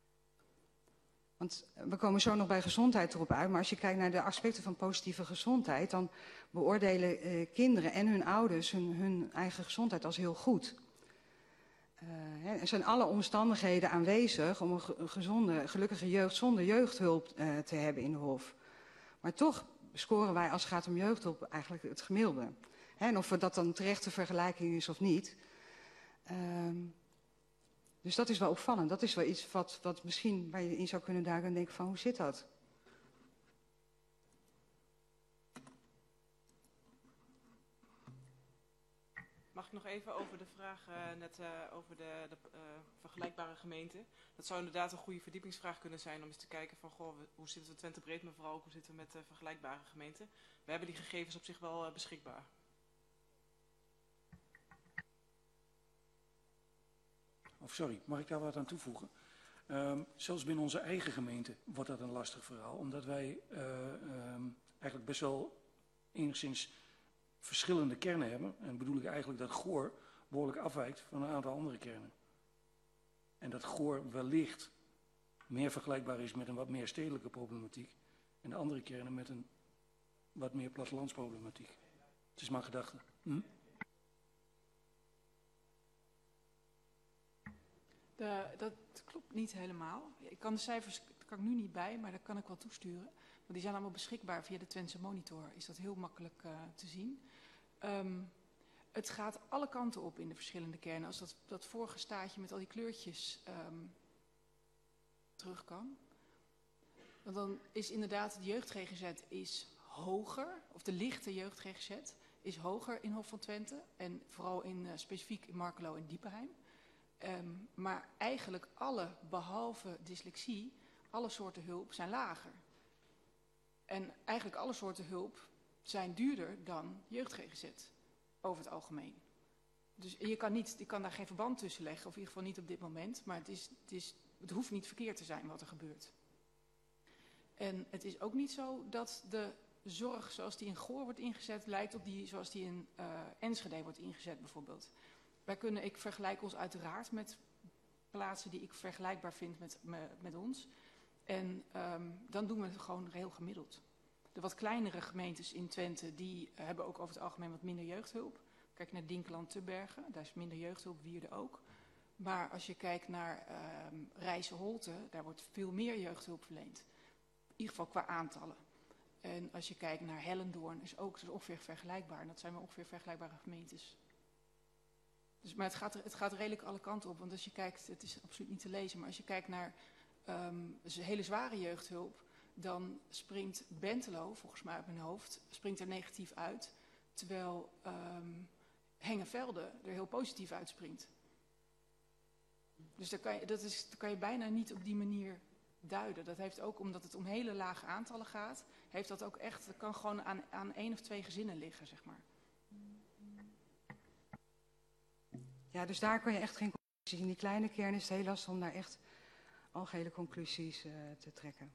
Want we komen zo nog bij gezondheid erop uit, maar als je kijkt naar de aspecten van positieve gezondheid, dan beoordelen uh, kinderen en hun ouders hun, hun eigen gezondheid als heel goed. Uh, hè, er zijn alle omstandigheden aanwezig om een gezonde, gelukkige jeugd zonder jeugdhulp uh, te hebben in de Hof. Maar toch scoren wij als het gaat om jeugdhulp eigenlijk het gemiddelde. Hè, en of dat dan terechte vergelijking is of niet. Um, dus dat is wel opvallend. Dat is wel iets wat, wat misschien waar je in zou kunnen duiken en denken van hoe zit dat? Mag ik nog even over de vraag uh, net uh, over de, de uh, vergelijkbare gemeenten. Dat zou inderdaad een goede verdiepingsvraag kunnen zijn om eens te kijken van goh, hoe zitten we Twente breed, maar vooral ook hoe zitten we met uh, vergelijkbare gemeenten. We hebben die gegevens op zich wel uh, beschikbaar. Of sorry, mag ik daar wat aan toevoegen? Um, zelfs binnen onze eigen gemeente wordt dat een lastig verhaal, omdat wij uh, um, eigenlijk best wel enigszins verschillende kernen hebben. En bedoel ik eigenlijk dat Goor behoorlijk afwijkt van een aantal andere kernen. En dat Goor wellicht meer vergelijkbaar is met een wat meer stedelijke problematiek. En de andere kernen met een wat meer plattelandsproblematiek. Het is maar gedachte. Hm? De, dat klopt niet helemaal. Ik kan de cijfers daar kan ik nu niet bij, maar dat kan ik wel toesturen. Want die zijn allemaal beschikbaar via de Twentse Monitor. Is dat heel makkelijk uh, te zien. Um, het gaat alle kanten op in de verschillende kernen. Als dat, dat vorige staartje met al die kleurtjes um, terug kan. Want dan is inderdaad het jeugd-G G Z is hoger, of de lichte jeugd-G G Z is hoger in Hof van Twente. En vooral in, uh, specifiek in Markelo en Diepenheim. Um, maar eigenlijk alle, behalve dyslexie, alle soorten hulp zijn lager. En eigenlijk alle soorten hulp zijn duurder dan jeugd-G G Z, over het algemeen. Dus je kan, niet, je kan daar geen verband tussen leggen, of in ieder geval niet op dit moment. Maar het, is, het, is, het hoeft niet verkeerd te zijn wat er gebeurt. En het is ook niet zo dat de zorg zoals die in Goor wordt ingezet, lijkt op die zoals die in uh, Enschede wordt ingezet bijvoorbeeld. Wij kunnen, ik vergelijk ons uiteraard met plaatsen die ik vergelijkbaar vind met, met, met ons. En um, dan doen we het gewoon heel gemiddeld. De wat kleinere gemeentes in Twente, die uh, hebben ook over het algemeen wat minder jeugdhulp. Kijk naar Dinkeland, Tubbergen, daar is minder jeugdhulp, Wierde ook. Maar als je kijkt naar um, Rijsse-Holte, daar wordt veel meer jeugdhulp verleend. In ieder geval qua aantallen. En als je kijkt naar Hellendoorn, is ook is ongeveer vergelijkbaar. En dat zijn wel ongeveer vergelijkbare gemeentes. Dus, maar het gaat, er, het gaat redelijk alle kanten op. Want als je kijkt, het is absoluut niet te lezen, maar als je kijkt naar um, hele zware jeugdhulp, dan springt Bentelo, volgens mij uit mijn hoofd, springt er negatief uit. Terwijl um, Hengevelde er heel positief uitspringt. Dus daar kan, je, dat is, dat kan je bijna niet op die manier duiden. Dat heeft ook, omdat het om hele lage aantallen gaat, heeft dat ook echt, dat kan gewoon aan, aan één of twee gezinnen liggen, zeg maar. Ja, dus daar kan je echt geen conclusies. In die kleine kern is het heel lastig om daar echt algehele conclusies uh, te trekken.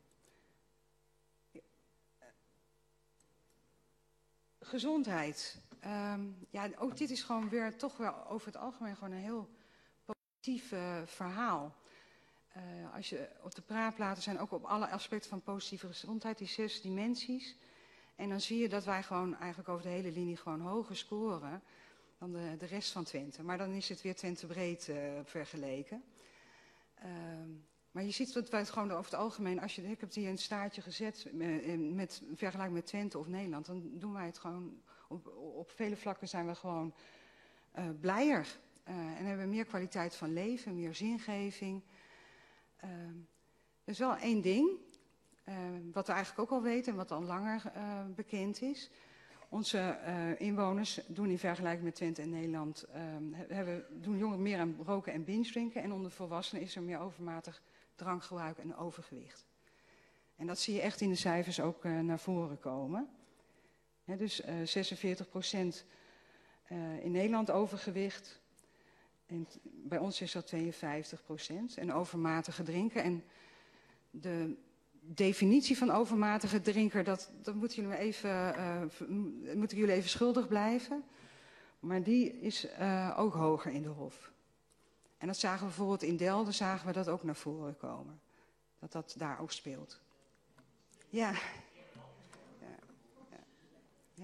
Gezondheid. Um, ja, ook dit is gewoon weer toch wel over het algemeen gewoon een heel positief uh, verhaal. Uh, als je op de praatplaten zijn ook op alle aspecten van positieve gezondheid, die zes dimensies. En dan zie je dat wij gewoon eigenlijk over de hele linie gewoon hoger scoren dan de, de rest van Twente. Maar dan is het weer Twente breed uh, vergeleken. Uh, maar je ziet dat wij het gewoon over het algemeen, als je, ik heb hier een staartje gezet met, met vergelijking met Twente of Nederland, dan doen wij het gewoon, op, op vele vlakken zijn we gewoon uh, blijer. Uh, en hebben we meer kwaliteit van leven, meer zingeving. Uh, er is wel één ding, uh, wat we eigenlijk ook al weten en wat al langer uh, bekend is. Onze uh, inwoners doen in vergelijking met Twente en Nederland, uh, hebben, doen jongeren meer aan roken en binge drinken. En onder volwassenen is er meer overmatig drankgebruik en overgewicht. En dat zie je echt in de cijfers ook uh, naar voren komen. He, dus uh, zesenveertig procent uh, in Nederland overgewicht. En bij ons is dat tweeënvijftig procent. En overmatige drinken. En de definitie van overmatige drinker, dat, dat moeten jullie even, uh, moeten jullie even schuldig blijven. Maar die is uh, ook hoger in de Hof. En dat zagen we bijvoorbeeld in Delden, zagen we dat ook naar voren komen. Dat dat daar ook speelt. Ja. Ja. Ja. Ja.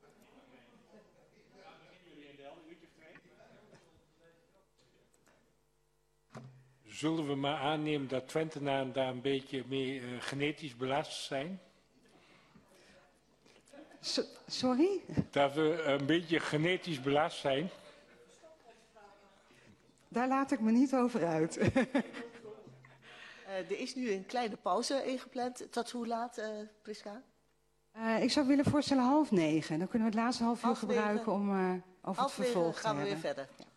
Zullen we maar aannemen dat Twentenaren daar een beetje mee uh, genetisch belast zijn? So, sorry? Dat we een beetje genetisch belast zijn? Daar laat ik me niet over uit. uh, er is nu een kleine pauze ingepland. Tot hoe laat, uh, Priska? Uh, ik zou willen voorstellen half negen. Dan kunnen we het laatste half uur half gebruiken om uh, over half het vervolg te hebben. Half negen gaan we weer verder. Ja.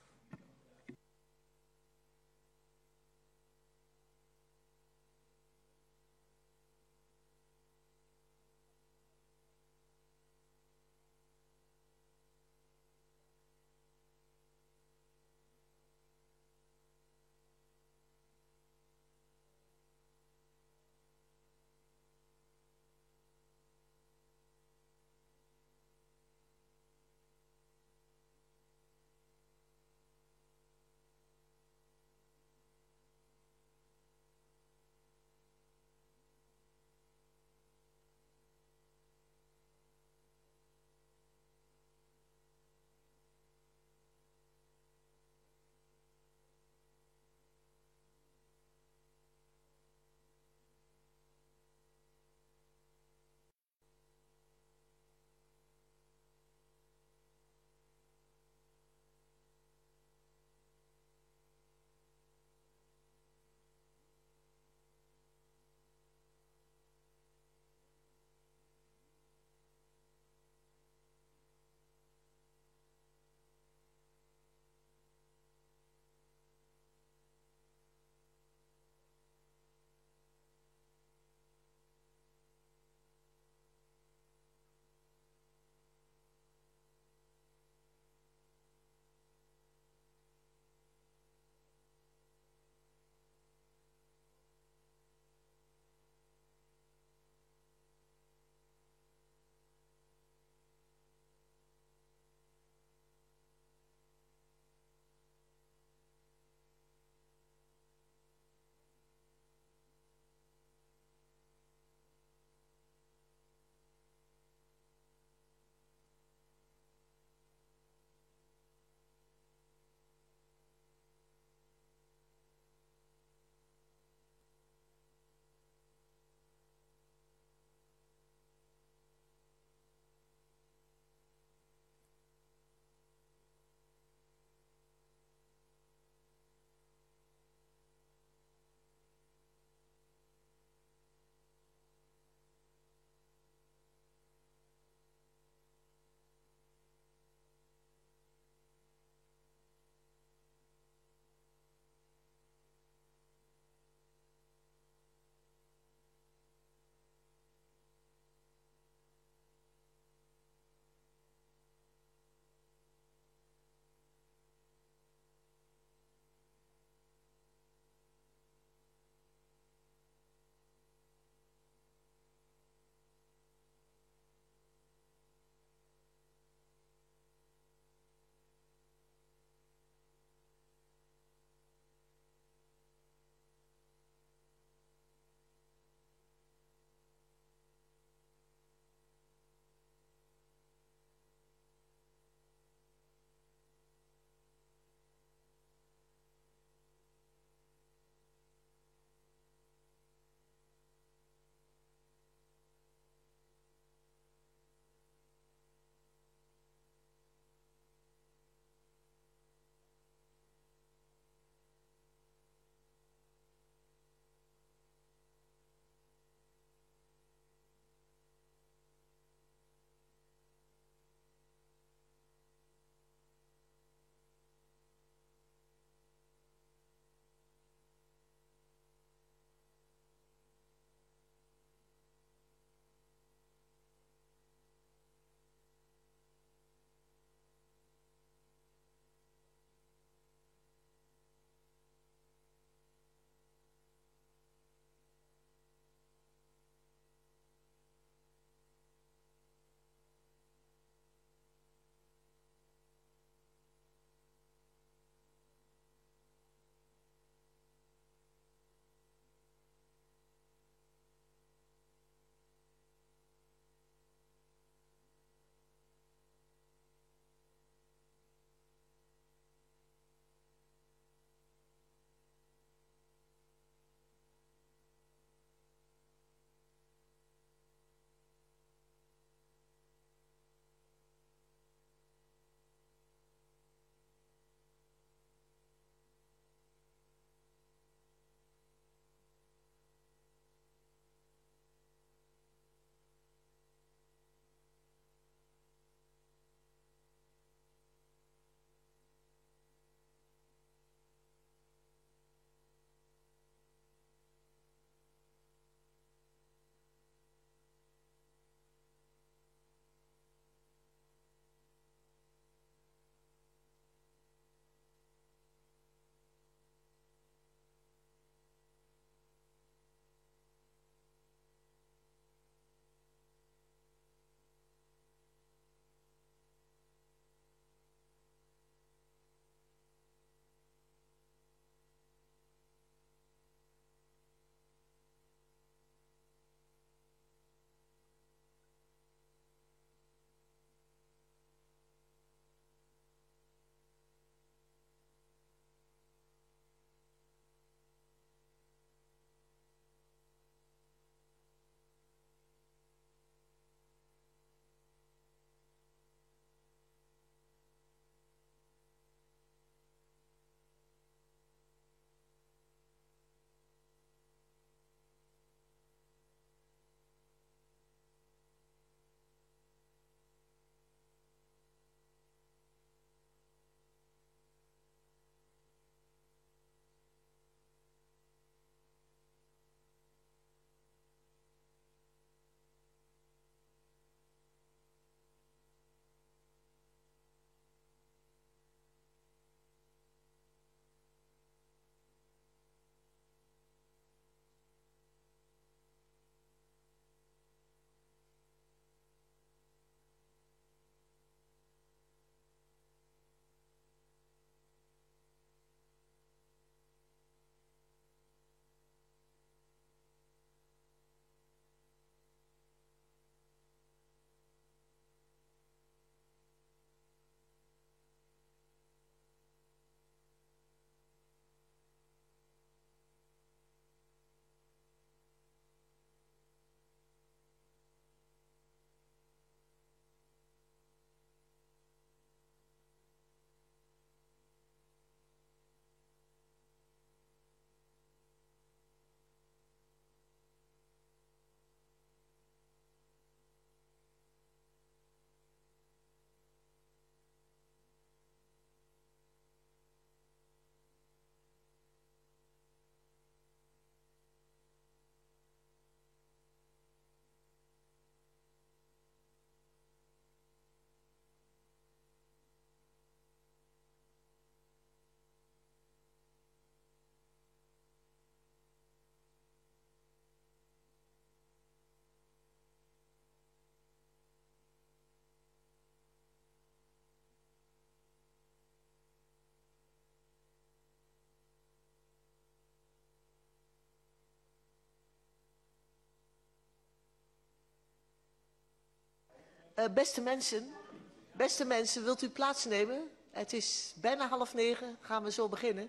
Uh, beste mensen, beste mensen, wilt u plaatsnemen? Het is bijna half negen, gaan we zo beginnen.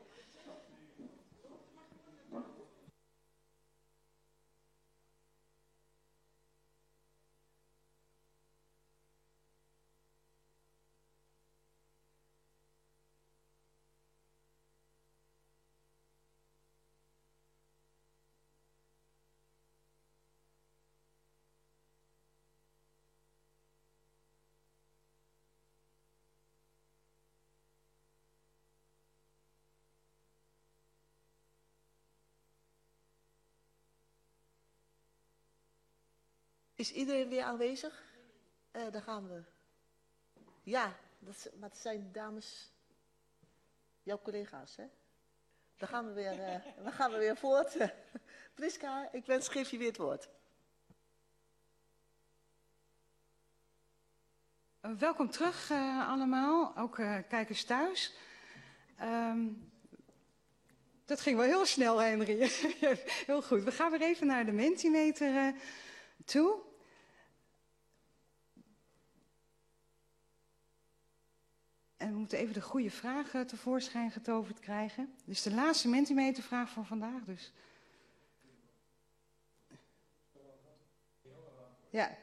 Is iedereen weer aanwezig? Uh, daar gaan we. Ja, dat, maar het zijn dames, jouw collega's, hè? Dan gaan we weer, uh, dan gaan we weer voort. Priska, ik wens, geef je weer het woord. Uh, welkom terug uh, allemaal, ook uh, kijkers thuis. Um, dat ging wel heel snel, Henry. Heel goed. We gaan weer even naar de Mentimeter uh, toe. En we moeten even de goede vragen tevoorschijn getoverd krijgen. Dit is de laatste Mentimetervraag van vandaag, dus. Ja.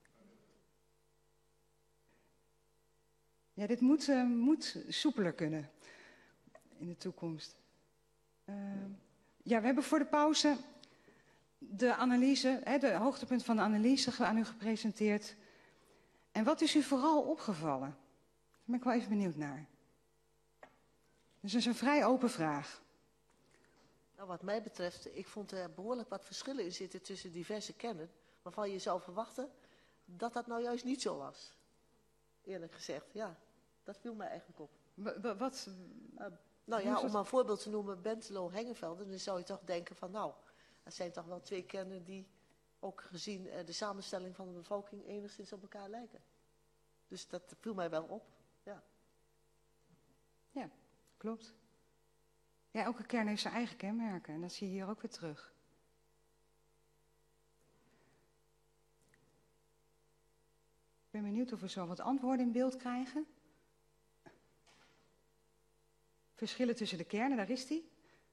Ja, dit moet, uh, moet soepeler kunnen in de toekomst. Uh, ja, we hebben voor de pauze de analyse, hè, de hoogtepunt van de analyse aan u gepresenteerd. En wat is u vooral opgevallen? Daar ben ik wel even benieuwd naar. Dus dat is een vrij open vraag. Nou, wat mij betreft, ik vond er behoorlijk wat verschillen in zitten tussen diverse kernen, waarvan je zou verwachten dat dat nou juist niet zo was. Eerlijk gezegd, ja. Dat viel mij eigenlijk op. W wat? Uh, nou ja, om maar een voorbeeld te noemen, Bentelo, Hengevelde, dan zou je toch denken van nou, dat zijn toch wel twee kernen die ook gezien uh, de samenstelling van de bevolking enigszins op elkaar lijken. Dus dat viel mij wel op, ja. Ja, klopt. Ja, elke kern heeft zijn eigen kenmerken en dat zie je hier ook weer terug. Ik ben benieuwd of we zo wat antwoorden in beeld krijgen. Verschillen tussen de kernen, daar is die.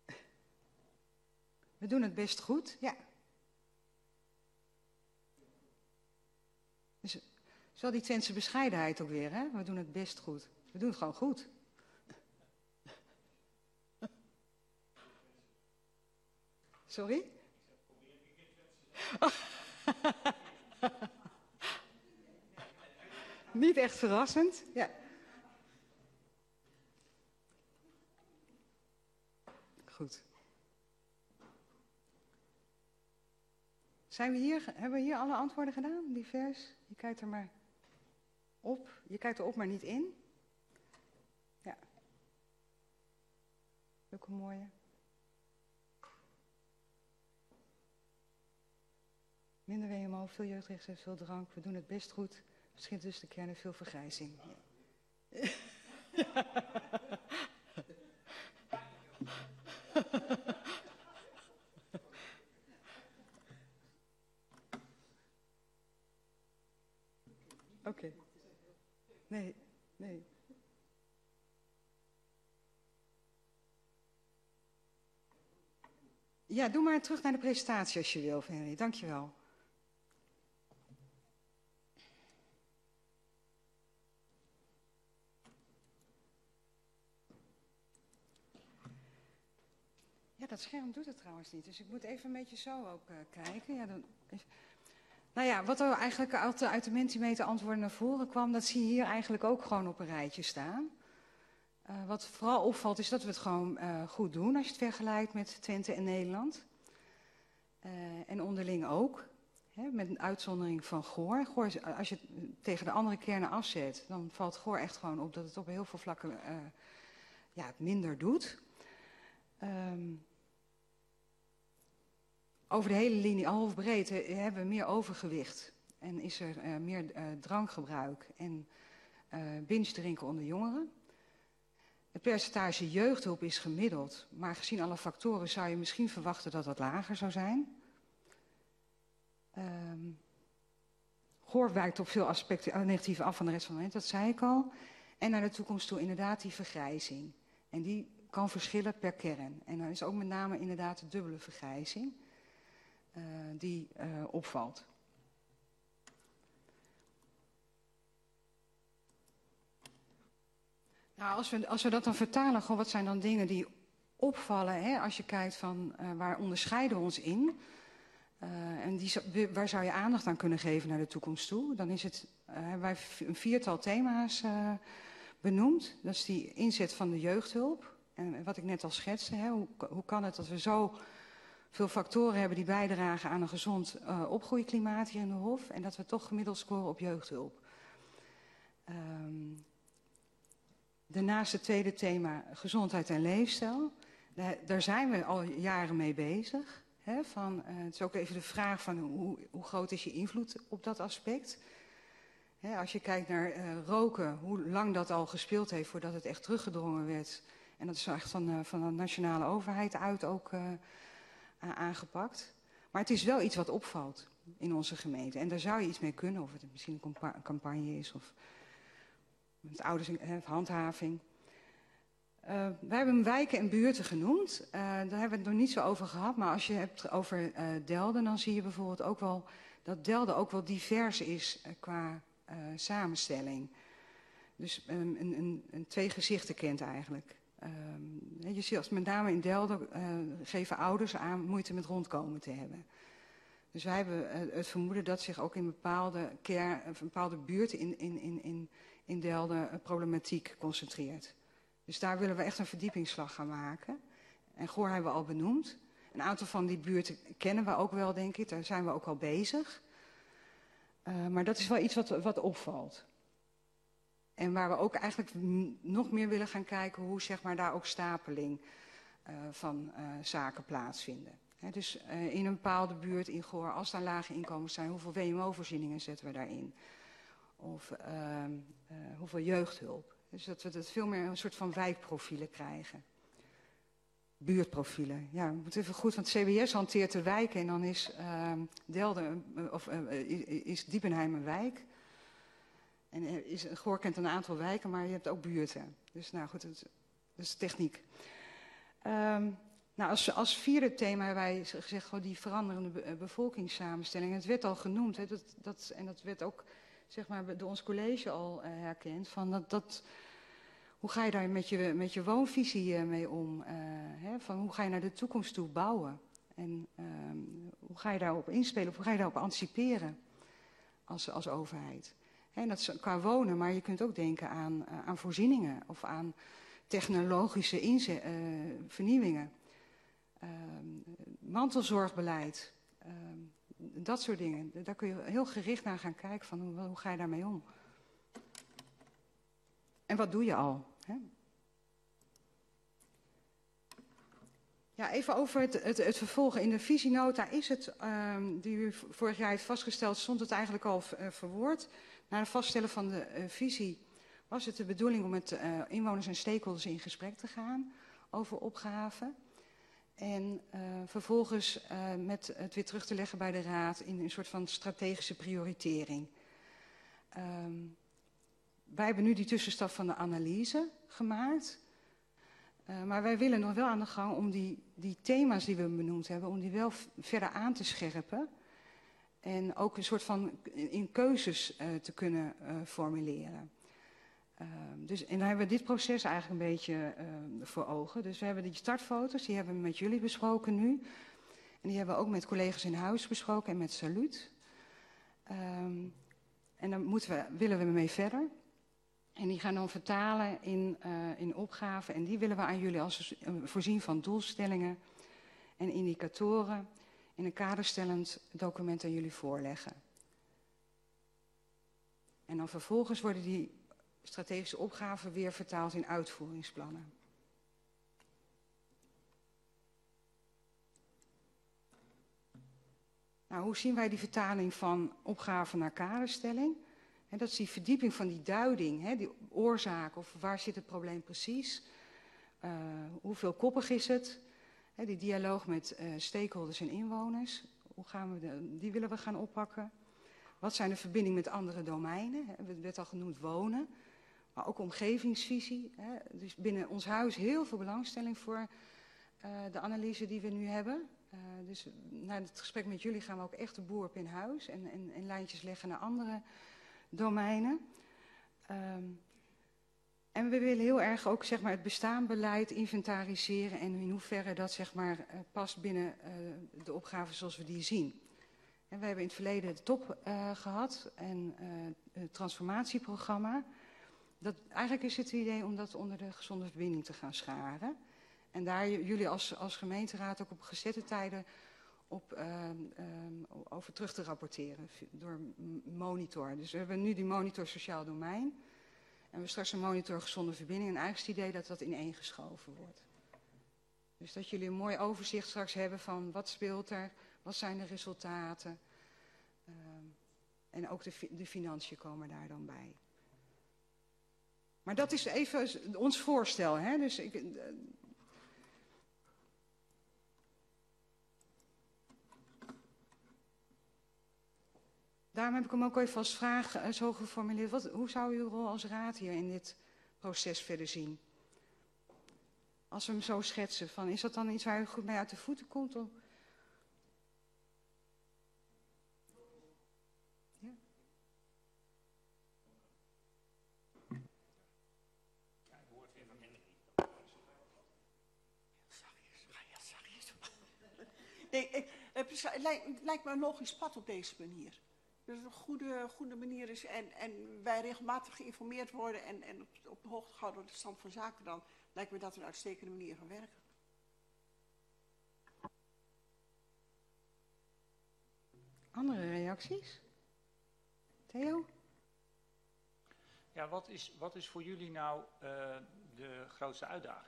We doen het best goed, ja. Dus zo die Twentse bescheidenheid ook weer, hè? We doen het best goed. We doen het gewoon goed. Sorry? Oh. Niet echt verrassend, ja. Goed. Zijn we hier, hebben we hier alle antwoorden gedaan? Divers? Je kijkt er maar op. Je kijkt erop, maar niet in. Ja. Ook een mooie. Minder W M O, veel jeugdrechten, veel drank. We doen het best goed. Misschien tussen de kernen veel vergrijzing. Ja. Oké. Okay. Nee, nee. Ja, doe maar terug naar de presentatie als je wil, Henry. Dank je wel. Ja, dat scherm doet het trouwens niet. Dus ik moet even een beetje zo ook uh, kijken. Ja, dan is... Nou ja, wat er eigenlijk uit de, uit de Mentimeter antwoorden naar voren kwam, dat zie je hier eigenlijk ook gewoon op een rijtje staan. Uh, wat vooral opvalt is dat we het gewoon uh, goed doen als je het vergelijkt met Twente en Nederland. Uh, en onderling ook. Hè, met een uitzondering van Goor. Goor. Als je het tegen de andere kernen afzet, dan valt Goor echt gewoon op dat het op heel veel vlakken uh, ja, het minder doet. Um, over de hele linie, halfbreed, hebben we meer overgewicht. En is er uh, meer uh, drankgebruik en uh, binge drinken onder jongeren. Het percentage jeugdhulp is gemiddeld, maar gezien alle factoren zou je misschien verwachten dat dat lager zou zijn. Um, Goor wijkt op veel aspecten uh, negatief af van de rest van de moment, dat zei ik al. En naar de toekomst toe inderdaad die vergrijzing. En die kan verschillen per kern. En dan is ook met name inderdaad de dubbele vergrijzing uh, die uh, opvalt. Nou, als we, als we dat dan vertalen, gewoon wat zijn dan dingen die opvallen, hè, als je kijkt van uh, waar onderscheiden we ons in, uh, en die, waar zou je aandacht aan kunnen geven naar de toekomst toe, dan is het, uh, hebben wij een viertal thema's uh, benoemd. Dat is die inzet van de jeugdhulp. En wat ik net al schetste, hè, hoe, hoe kan het dat we zo veel factoren hebben die bijdragen aan een gezond uh, opgroeiklimaat hier in de Hof, en dat we toch gemiddeld scoren op jeugdhulp. Um, Daarnaast het tweede thema, gezondheid en leefstijl. Daar, daar zijn we al jaren mee bezig. Hè, van, uh, het is ook even de vraag van hoe, hoe groot is je invloed op dat aspect. Hè, als je kijkt naar uh, roken, hoe lang dat al gespeeld heeft voordat het echt teruggedrongen werd. En dat is echt van, uh, van de nationale overheid uit ook uh, aangepakt. Maar het is wel iets wat opvalt in onze gemeente. En daar zou je iets mee kunnen, of het misschien een campagne is of met ouders en handhaving. Uh, wij hebben hem wijken en buurten genoemd. Uh, daar hebben we het nog niet zo over gehad. Maar als je het hebt over uh, Delden, dan zie je bijvoorbeeld ook wel dat Delden ook wel divers is uh, qua uh, samenstelling. Dus um, een, een, een twee gezichten kent eigenlijk. Um, je ziet als met name in Delden uh, geven ouders aan moeite met rondkomen te hebben. Dus wij hebben uh, het vermoeden dat zich ook in bepaalde, ker, uh, bepaalde buurten in, in, in, in in Delden uh, problematiek concentreert. Dus daar willen we echt een verdiepingsslag gaan maken. En Goor hebben we al benoemd. Een aantal van die buurten kennen we ook wel, denk ik. Daar zijn we ook al bezig. Uh, maar dat is wel iets wat, wat opvalt. En waar we ook eigenlijk nog meer willen gaan kijken hoe zeg maar, daar ook stapeling uh, van uh, zaken plaatsvinden. He, dus uh, in een bepaalde buurt in Goor, als daar lage inkomens zijn, hoeveel W M O-voorzieningen zetten we daarin? Of uh, uh, hoeveel jeugdhulp. Dus dat we dat veel meer een soort van wijkprofielen krijgen. Buurtprofielen. Ja, we moeten even goed, want C B S hanteert de wijken en dan is uh, Delden, uh, of uh, is Diepenheim een wijk. En er is, Goor kent een aantal wijken, maar je hebt ook buurten. Dus nou goed, dat is techniek. Um, nou, als, als vierde thema hebben wij gezegd, gewoon die veranderende be bevolkingssamenstelling. Het werd al genoemd, hè, dat, dat, en dat werd ook zeg maar, door ons college al uh, herkend. Van dat, dat, hoe ga je daar met je, met je woonvisie uh, mee om? Uh, hè, van hoe ga je naar de toekomst toe bouwen? En uh, hoe ga je daarop inspelen? Of hoe ga je daarop anticiperen als, als overheid? Hè, en dat is qua wonen, maar je kunt ook denken aan, uh, aan voorzieningen of aan technologische inzet, uh, vernieuwingen. Uh, mantelzorgbeleid. Uh, Dat soort dingen. Daar kun je heel gericht naar gaan kijken van hoe, hoe ga je daarmee om. En wat doe je al? Hè? Ja, even over het, het, het vervolgen. In de visienota is het, um, die u vorig jaar heeft vastgesteld, stond het eigenlijk al uh, verwoord. Na het vaststellen van de uh, visie was het de bedoeling om met uh, inwoners en stakeholders in gesprek te gaan over opgaven. En uh, vervolgens uh, met het weer terug te leggen bij de Raad in een soort van strategische prioritering. Um, wij hebben nu die tussenstap van de analyse gemaakt. Uh, maar wij willen nog wel aan de gang om die, die thema's die we benoemd hebben, om die wel verder aan te scherpen. En ook een soort van in keuzes uh, te kunnen uh, formuleren. Uh, dus, en dan hebben we dit proces eigenlijk een beetje uh, voor ogen. Dus we hebben die startfoto's, die hebben we met jullie besproken nu. En die hebben we ook met collega's in huis besproken en met Saluut. Um, en daar moeten we, willen we mee verder. En die gaan dan vertalen in, uh, in opgaven. En die willen we aan jullie als uh, voorzien van doelstellingen en indicatoren in een kaderstellend document aan jullie voorleggen. En dan vervolgens worden die strategische opgaven weer vertaald in uitvoeringsplannen. Nou, hoe zien wij die vertaling van opgave naar kaderstelling? En dat is die verdieping van die duiding, hè, die oorzaak of waar zit het probleem precies? Uh, hoeveel koppig is het? Hè, die dialoog met uh, stakeholders en inwoners, hoe gaan we de, die willen we gaan oppakken. wat zijn de verbindingen met andere domeinen? Het werd al genoemd wonen, maar ook omgevingsvisie. Hè. Dus binnen ons huis heel veel belangstelling voor uh, de analyse die we nu hebben. Uh, dus na het gesprek met jullie gaan we ook echt de boer op in huis en, en, en lijntjes leggen naar andere domeinen. Um, en we willen heel erg ook zeg maar, het bestaand beleid inventariseren en in hoeverre dat zeg maar, uh, past binnen uh, de opgaven zoals we die zien. En we hebben in het verleden de top uh, gehad en uh, het transformatieprogramma. Dat, eigenlijk is het idee om dat onder de gezonde verbinding te gaan scharen. En daar jullie als, als gemeenteraad ook op gezette tijden op, uh, um, over terug te rapporteren door monitor. Dus we hebben nu die monitor sociaal domein. En we hebben straks een monitor gezonde verbinding. En eigenlijk is het idee dat dat ineengeschoven wordt. Dus dat jullie een mooi overzicht straks hebben van wat speelt er, wat zijn de resultaten. Uh, en ook de, de financiën komen daar dan bij. Maar dat is even ons voorstel. Hè? Dus ik, uh, daarom heb ik hem ook even als vraag uh, zo geformuleerd. Wat, hoe zou uw rol als raad hier in dit proces verder zien? Als we hem zo schetsen, van, is dat dan iets waar u goed mee uit de voeten komt? Of? Ja. Nee, ik, het lijkt, het lijkt me een logisch pad op deze manier. Dat het een goede, goede manier is en, en wij regelmatig geïnformeerd worden en, en op, op de hoogte gehouden door de stand van zaken, dan lijkt me dat een uitstekende manier van werken. Andere reacties? Theo? Ja, wat is, wat is voor jullie nou uh, de grootste uitdaging?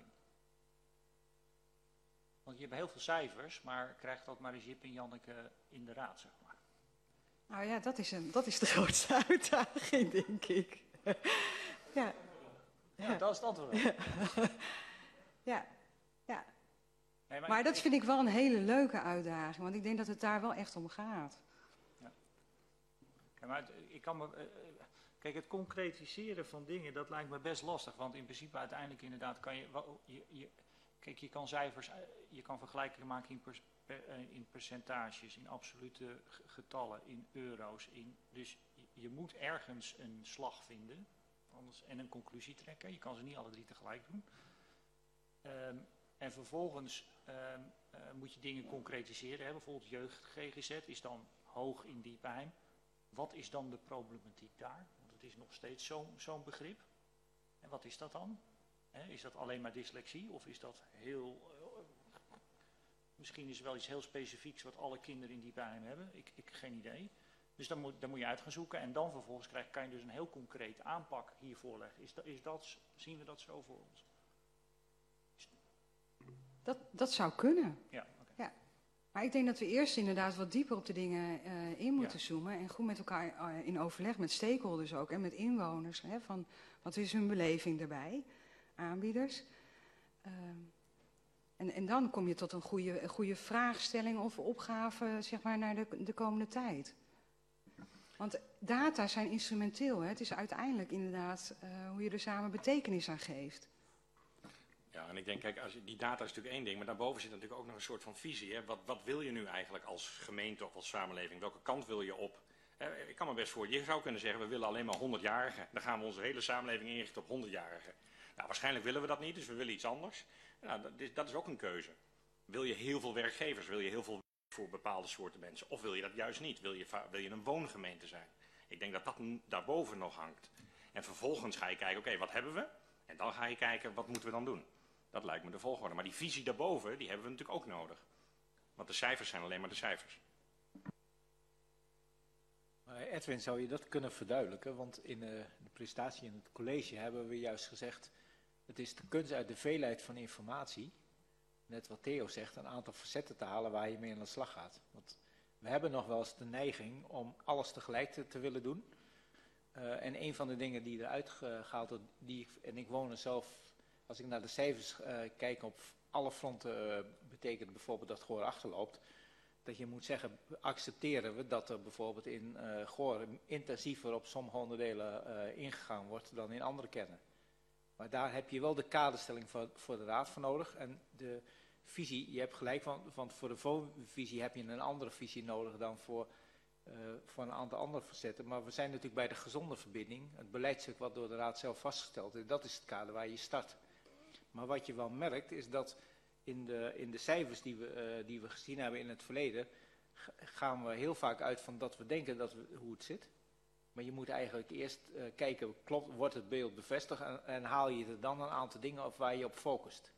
Want je hebt heel veel cijfers, maar krijgt dat maar eens Jip en Janneke in de raad, zeg maar. Nou ja, dat is, een, dat is de grootste uitdaging, denk ik. Ja. Ja, dat is het antwoord. Ja, ja. Nee, maar maar ik, dat ik, vind ik wel een hele leuke uitdaging, want ik denk dat het daar wel echt om gaat. Ja. Ja, maar het, ik kan me, uh, kijk, het concretiseren van dingen, dat lijkt me best lastig, want in principe uiteindelijk inderdaad kan je, je, je kijk, je kan cijfers, je kan vergelijkingen maken in, per, per, in percentages, in absolute getallen, in euro's. In, dus je, je moet ergens een slag vinden anders, en een conclusie trekken. Je kan ze niet alle drie tegelijk doen. Um, en vervolgens um, uh, moet je dingen concretiseren. Hè? Bijvoorbeeld jeugd-G G Z is dan hoog in Diepheim. Wat is dan de problematiek daar? Want het is nog steeds zo'n zo'n begrip. En wat is dat dan? He, is dat alleen maar dyslexie of is dat heel... Uh, misschien is er wel iets heel specifieks wat alle kinderen in Diepheim hebben. Ik heb geen idee. Dus dan moet, dan moet je uit gaan zoeken en dan vervolgens krijg, kan je dus een heel concreet aanpak hier voorleggen. Is dat, is dat, zien we dat zo voor ons? Dat, dat zou kunnen. Ja, okay. Ja. Maar ik denk dat we eerst inderdaad wat dieper op de dingen uh, in moeten ja. zoomen. En goed met elkaar uh, in overleg met stakeholders ook en met inwoners. Hè, van wat is hun beleving daarbij? Aanbieders. Uh, en, en dan kom je tot een goede, een goede vraagstelling of opgave zeg maar, naar de, de komende tijd. Want data zijn instrumenteel. Hè? Het is uiteindelijk inderdaad uh, hoe je er samen betekenis aan geeft. Ja, en ik denk, kijk, als je, die data is natuurlijk één ding, maar daarboven zit natuurlijk ook nog een soort van visie. Hè? Wat, wat wil je nu eigenlijk als gemeente of als samenleving? Welke kant wil je op? Eh, ik kan me best voor, je zou kunnen zeggen, we willen alleen maar honderdjarigen. Dan gaan we onze hele samenleving inrichten op honderdjarigen. Nou, waarschijnlijk willen we dat niet, dus we willen iets anders. Nou, dat is, dat is ook een keuze. Wil je heel veel werkgevers, wil je heel veel werk voor bepaalde soorten mensen? Of wil je dat juist niet? Wil je, wil je een woongemeente zijn? Ik denk dat dat daarboven nog hangt. En vervolgens ga je kijken, oké, okay, wat hebben we? En dan ga je kijken, wat moeten we dan doen? Dat lijkt me de volgorde. Maar die visie daarboven, die hebben we natuurlijk ook nodig. Want de cijfers zijn alleen maar de cijfers. Edwin, zou je dat kunnen verduidelijken? Want in uh, de presentatie in het college hebben we juist gezegd, het is de kunst uit de veelheid van informatie, net wat Theo zegt, een aantal facetten te halen waar je mee aan de slag gaat. Want we hebben nog wel eens de neiging om alles tegelijk te, te willen doen. Uh, en een van de dingen die eruit gehaald wordt, die, en ik woon er zelf, als ik naar de cijfers uh, kijk op alle fronten, uh, betekent bijvoorbeeld dat Goor achterloopt. dat je moet zeggen, accepteren we dat er bijvoorbeeld in uh, Goor intensiever op sommige onderdelen uh, ingegaan wordt dan in andere kernen. Maar daar heb je wel de kaderstelling voor, voor de raad voor nodig. En de visie, je hebt gelijk, want, want voor de V O-visie heb je een andere visie nodig dan voor, uh, voor een aantal andere facetten. Maar we zijn natuurlijk bij de gezonde verbinding, het beleidsstuk wat door de raad zelf vastgesteld is, dat is het kader waar je start. Maar wat je wel merkt is dat in de, in de cijfers die we, uh, die we gezien hebben in het verleden, gaan we heel vaak uit van dat we denken dat we, hoe het zit. Maar je moet eigenlijk eerst uh, kijken, klopt, wordt het beeld bevestigd en, en haal je er dan een aantal dingen op waar je op focust.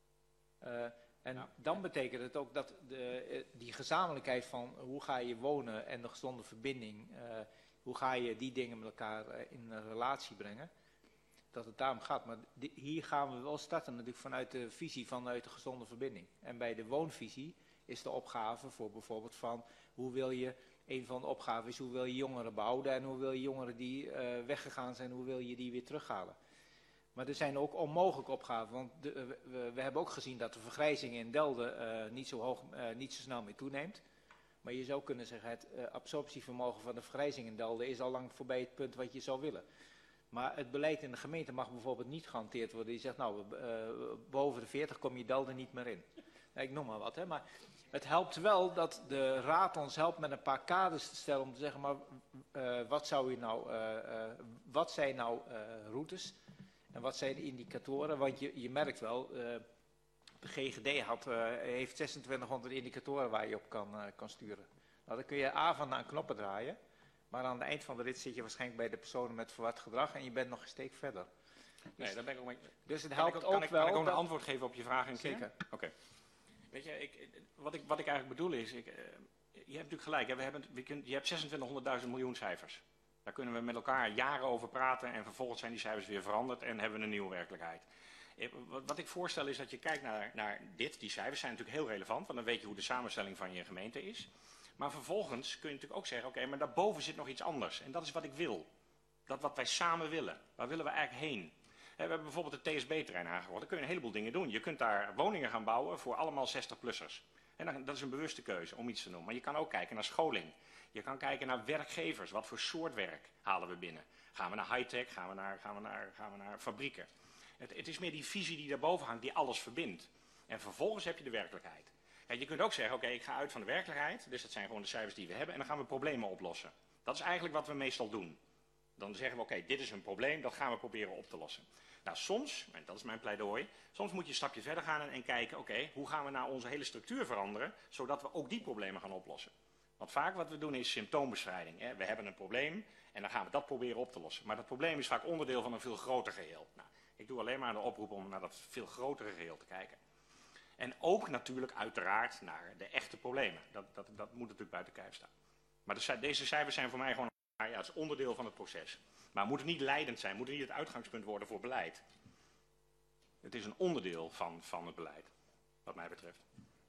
Uh, en ja. dan betekent het ook dat de, die gezamenlijkheid van hoe ga je wonen en de gezonde verbinding, uh, hoe ga je die dingen met elkaar uh, in een relatie brengen, dat het daarom gaat. Maar die, hier gaan we wel starten natuurlijk vanuit de visie vanuit de gezonde verbinding. En bij de woonvisie is de opgave voor bijvoorbeeld van hoe wil je, een van de opgaven is hoe wil je jongeren behouden en hoe wil je jongeren die uh, weggegaan zijn, hoe wil je die weer terughalen. Maar er zijn ook onmogelijke opgaven, want de, uh, we, we hebben ook gezien dat de vergrijzing in Delden uh, niet, zo hoog, uh, niet zo snel meer toeneemt. Maar je zou kunnen zeggen, het uh, absorptievermogen van de vergrijzing in Delden is al lang voorbij het punt wat je zou willen. Maar het beleid in de gemeente mag bijvoorbeeld niet gehanteerd worden. Die zegt, nou, uh, boven de veertig kom je Delden niet meer in. Nou, ik noem maar wat, hè. Maar het helpt wel dat de raad ons helpt met een paar kaders te stellen om te zeggen, maar uh, wat zou je nou, uh, uh, wat zijn nou uh, routes en wat zijn de indicatoren? Want je, je merkt wel, uh, de G G D had, uh, heeft zesentwintighonderd indicatoren waar je op kan, uh, kan sturen. Nou, dan kun je A van aan knoppen draaien. Maar aan het eind van de rit zit je waarschijnlijk bij de personen met verward gedrag en je bent nog een steek verder. Dus, nee, daar ben ik ook mee. Dus het helpt kan ik, ook kan ik, wel. Kan ik ook dat... een antwoord geven op je vraag een keer? Zeker. Oké. Okay. Weet je, ik, wat, ik, wat ik eigenlijk bedoel is, ik, uh, je hebt natuurlijk gelijk, hè, we hebben, we kun, je hebt zesentwintighonderdduizend miljoen cijfers. Daar kunnen we met elkaar jaren over praten en vervolgens zijn die cijfers weer veranderd en hebben we een nieuwe werkelijkheid. Wat, wat ik voorstel is dat je kijkt naar, naar dit, die cijfers zijn natuurlijk heel relevant, want dan weet je hoe de samenstelling van je gemeente is. Maar vervolgens kun je natuurlijk ook zeggen, oké, okay, maar daarboven zit nog iets anders. En dat is wat ik wil. Dat wat wij samen willen. Waar willen we eigenlijk heen? We hebben bijvoorbeeld het T S B-terrein aangegooid. Daar kun je een heleboel dingen doen. Je kunt daar woningen gaan bouwen voor allemaal zestig-plussers. En dat is een bewuste keuze om iets te doen. Maar je kan ook kijken naar scholing. Je kan kijken naar werkgevers. Wat voor soort werk halen we binnen? Gaan we naar high-tech? Gaan we naar, gaan we naar, gaan we naar fabrieken? Het, het is meer die visie die daarboven hangt, die alles verbindt. En vervolgens heb je de werkelijkheid. Ja, je kunt ook zeggen, oké, okay, ik ga uit van de werkelijkheid. Dus dat zijn gewoon de cijfers die we hebben. En dan gaan we problemen oplossen. Dat is eigenlijk wat we meestal doen. Dan zeggen we, oké, okay, dit is een probleem, dat gaan we proberen op te lossen. Nou, soms, en dat is mijn pleidooi, soms moet je een stapje verder gaan en, en kijken, oké, okay, hoe gaan we nou onze hele structuur veranderen, zodat we ook die problemen gaan oplossen. Want vaak wat we doen is symptoombestrijding. Hè? We hebben een probleem en dan gaan we dat proberen op te lossen. Maar dat probleem is vaak onderdeel van een veel groter geheel. Nou, ik doe alleen maar de oproep om naar dat veel grotere geheel te kijken. En ook natuurlijk uiteraard naar de echte problemen. Dat, dat, dat moet natuurlijk buiten kijf staan. Maar de, deze cijfers zijn voor mij gewoon, ja, het is onderdeel van het proces. Maar moet het niet leidend zijn, moet het niet het uitgangspunt worden voor beleid. Het is een onderdeel van, van het beleid, wat mij betreft.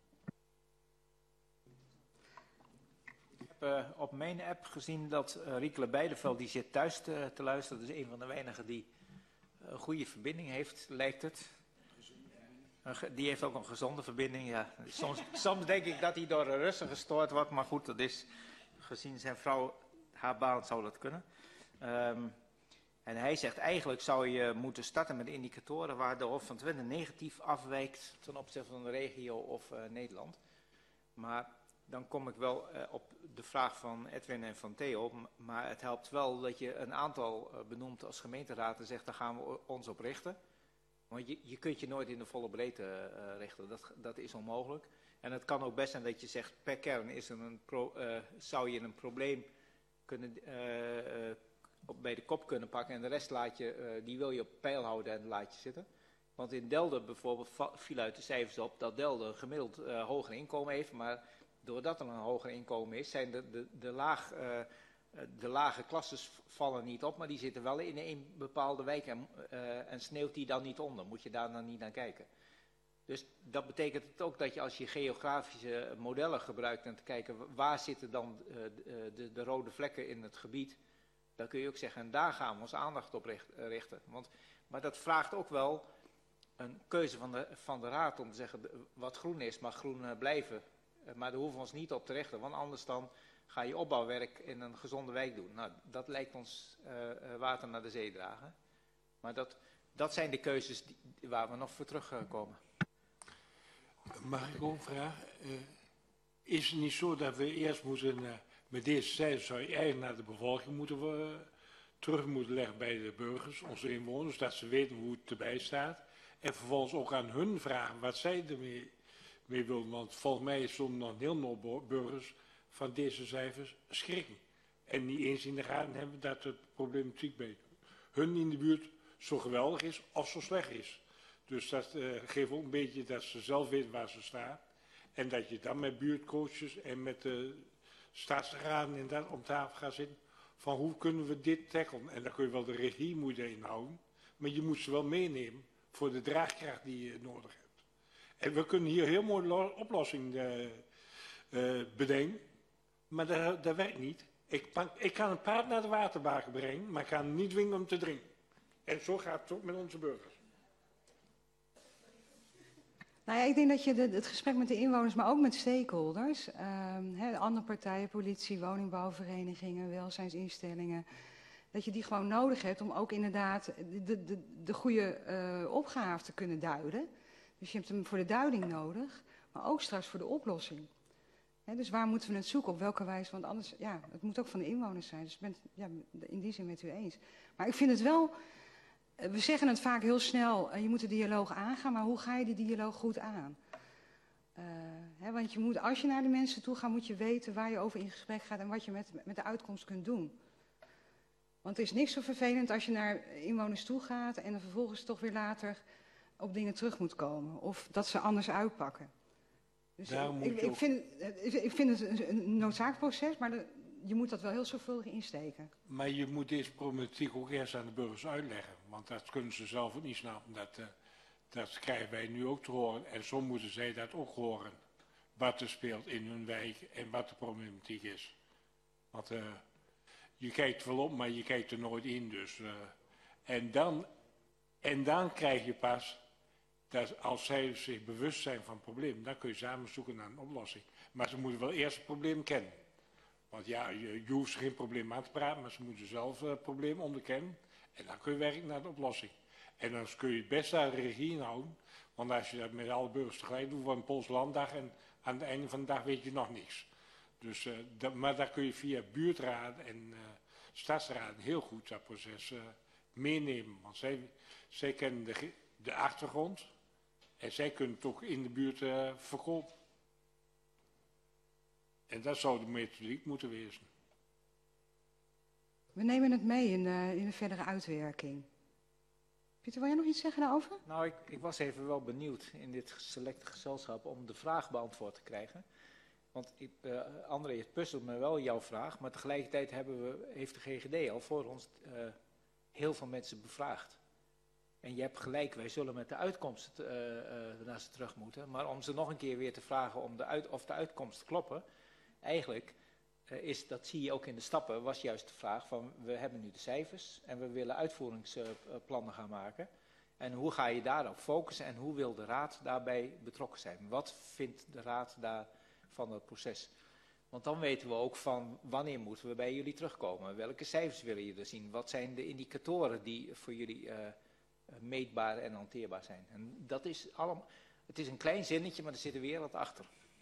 Ik heb uh, op mijn app gezien dat uh, Riekele Beideveld, die zit thuis te, te luisteren. Dat is een van de weinigen die uh, een goede verbinding heeft, lijkt het. Die heeft ook een gezonde verbinding, ja. Soms, soms denk ik dat hij door een Russen gestoord wordt, maar goed, dat is, gezien zijn vrouw, haar baan zou dat kunnen. Um, en hij zegt, eigenlijk zou je moeten starten met indicatoren waar de Hof van Twente negatief afwijkt ten opzichte van de regio of uh, Nederland. Maar dan kom ik wel uh, op de vraag van Edwin en van Theo, maar het helpt wel dat je een aantal uh, benoemt als gemeenteraad en zegt, daar gaan we ons op richten. Want je, je kunt je nooit in de volle breedte uh, richten, dat, dat is onmogelijk. En het kan ook best zijn dat je zegt, per kern is er een pro, uh, zou je een probleem kunnen, uh, uh, op, bij de kop kunnen pakken en de rest laat je, uh, die wil je op peil houden en laat je zitten. Want in Delden bijvoorbeeld viel uit de cijfers op dat Delden gemiddeld uh, hoger inkomen heeft, maar doordat er een hoger inkomen is, zijn de, de, de, laag, uh, de lage klasses vallen niet op, maar die zitten wel in een bepaalde wijk en, uh, en sneeuwt die dan niet onder. Moet je daar dan niet naar kijken. Dus dat betekent het ook dat je als je geografische modellen gebruikt en te kijken waar zitten dan uh, de, de, de rode vlekken in het gebied, dan kun je ook zeggen, en daar gaan we ons aandacht op richt, uh, richten. Want, maar dat vraagt ook wel een keuze van de, van de raad om te zeggen, wat groen is mag groen uh, blijven. Uh, maar daar hoeven we ons niet op te richten, want anders dan ga je opbouwwerk in een gezonde wijk doen. Nou, dat lijkt ons uh, uh, water naar de zee dragen. Maar dat, dat zijn de keuzes die, waar we nog voor terugkomen. Mag ik ook vragen? Uh, is het niet zo dat we eerst moeten, uh, met deze cijfers zou je eigenlijk naar de bevolking moeten uh, terug moeten leggen bij de burgers, onze inwoners, dat ze weten hoe het erbij staat. En vervolgens ook aan hun vragen wat zij ermee mee willen. Want volgens mij is soms nog heel veel burgers van deze cijfers schrikken. En niet eens in de gaten hebben dat het problematiek bij hun in de buurt zo geweldig is of zo slecht is. Dus dat uh, geeft ook een beetje dat ze zelf weten waar ze staan. En dat je dan met buurtcoaches en met de staatsraden en dat om tafel gaat zitten. Van hoe kunnen we dit tackelen? En dan kun je wel de regie moet je erin houden. Maar je moet ze wel meenemen voor de draagkracht die je nodig hebt. En we kunnen hier heel mooie oplossingen uh, uh, bedenken. Maar dat, dat werkt niet. Ik, ik kan een paard naar de waterbaken brengen, maar ik kan hem niet dwingen om te drinken. En zo gaat het ook met onze burgers. Nou ja, ik denk dat je de, het gesprek met de inwoners, maar ook met stakeholders, um, he, andere partijen, politie, woningbouwverenigingen, welzijnsinstellingen, dat je die gewoon nodig hebt om ook inderdaad de, de, de goede uh, opgave te kunnen duiden. Dus je hebt hem voor de duiding nodig, maar ook straks voor de oplossing. He, dus waar moeten we het zoeken, op welke wijze, want anders, ja, het moet ook van de inwoners zijn. Dus ik ben het ja, in die zin met u eens. Maar ik vind het wel... We zeggen het vaak heel snel, uh, je moet de dialoog aangaan, maar hoe ga je die dialoog goed aan? Uh, hè, want je moet, als je naar de mensen toe gaat, moet je weten waar je over in gesprek gaat en wat je met, met de uitkomst kunt doen. Want het is niks zo vervelend als je naar inwoners toe gaat en dan vervolgens toch weer later op dingen terug moet komen. Of dat ze anders uitpakken. Dus ik, ik, ik, vind, ik vind het een, een noodzakelijk proces, maar de, je moet dat wel heel zorgvuldig insteken. Maar je moet deze problematiek ook eerst aan de burgers uitleggen. Want dat kunnen ze zelf ook niet snappen. Dat, uh, dat krijgen wij nu ook te horen. En zo moeten zij dat ook horen. Wat er speelt in hun wijk en wat de problematiek is. Want uh, je kijkt wel op, maar je kijkt er nooit in. Dus, uh, en, dan, en dan krijg je pas, dat als zij zich bewust zijn van het probleem, dan kun je samen zoeken naar een oplossing. Maar ze moeten wel eerst het probleem kennen. Want ja, je, je hoeft geen probleem aan te praten, maar ze moeten zelf het probleem onderkennen. En dan kun je werken naar de oplossing. En dan kun je het best daar de regie in houden. Want als je dat met alle burgers tegelijk doet, wordt een Pools landdag en aan het einde van de dag weet je nog niks. Dus, uh, dat, maar daar kun je via buurtraden en uh, stadsraden heel goed dat proces uh, meenemen. Want zij, zij kennen de, de achtergrond en zij kunnen het toch in de buurt uh, verkopen. En dat zou de methodiek moeten wezen. We nemen het mee in de, in de verdere uitwerking. Pieter, wil jij nog iets zeggen daarover? Nou, ik, ik was even wel benieuwd in dit selecte gezelschap om de vraag beantwoord te krijgen. Want ik, uh, André, het puzzelt me wel jouw vraag, maar tegelijkertijd hebben we, heeft de G G D al voor ons uh, heel veel mensen bevraagd. En je hebt gelijk, wij zullen met de uitkomst uh, uh, naar ze terug moeten. Maar om ze nog een keer weer te vragen om de uit, of de uitkomst kloppen, eigenlijk uh, is, dat zie je ook in de stappen, was juist de vraag van we hebben nu de cijfers en we willen uitvoeringsplannen gaan maken. En hoe ga je daarop focussen en hoe wil de raad daarbij betrokken zijn? Wat vindt de raad daar van het proces? Want dan weten we ook van wanneer moeten we bij jullie terugkomen? Welke cijfers willen jullie zien? Wat zijn de indicatoren die voor jullie uh, meetbaar en hanteerbaar zijn? En dat is allemaal, het is een klein zinnetje, maar er zit een wereld achter.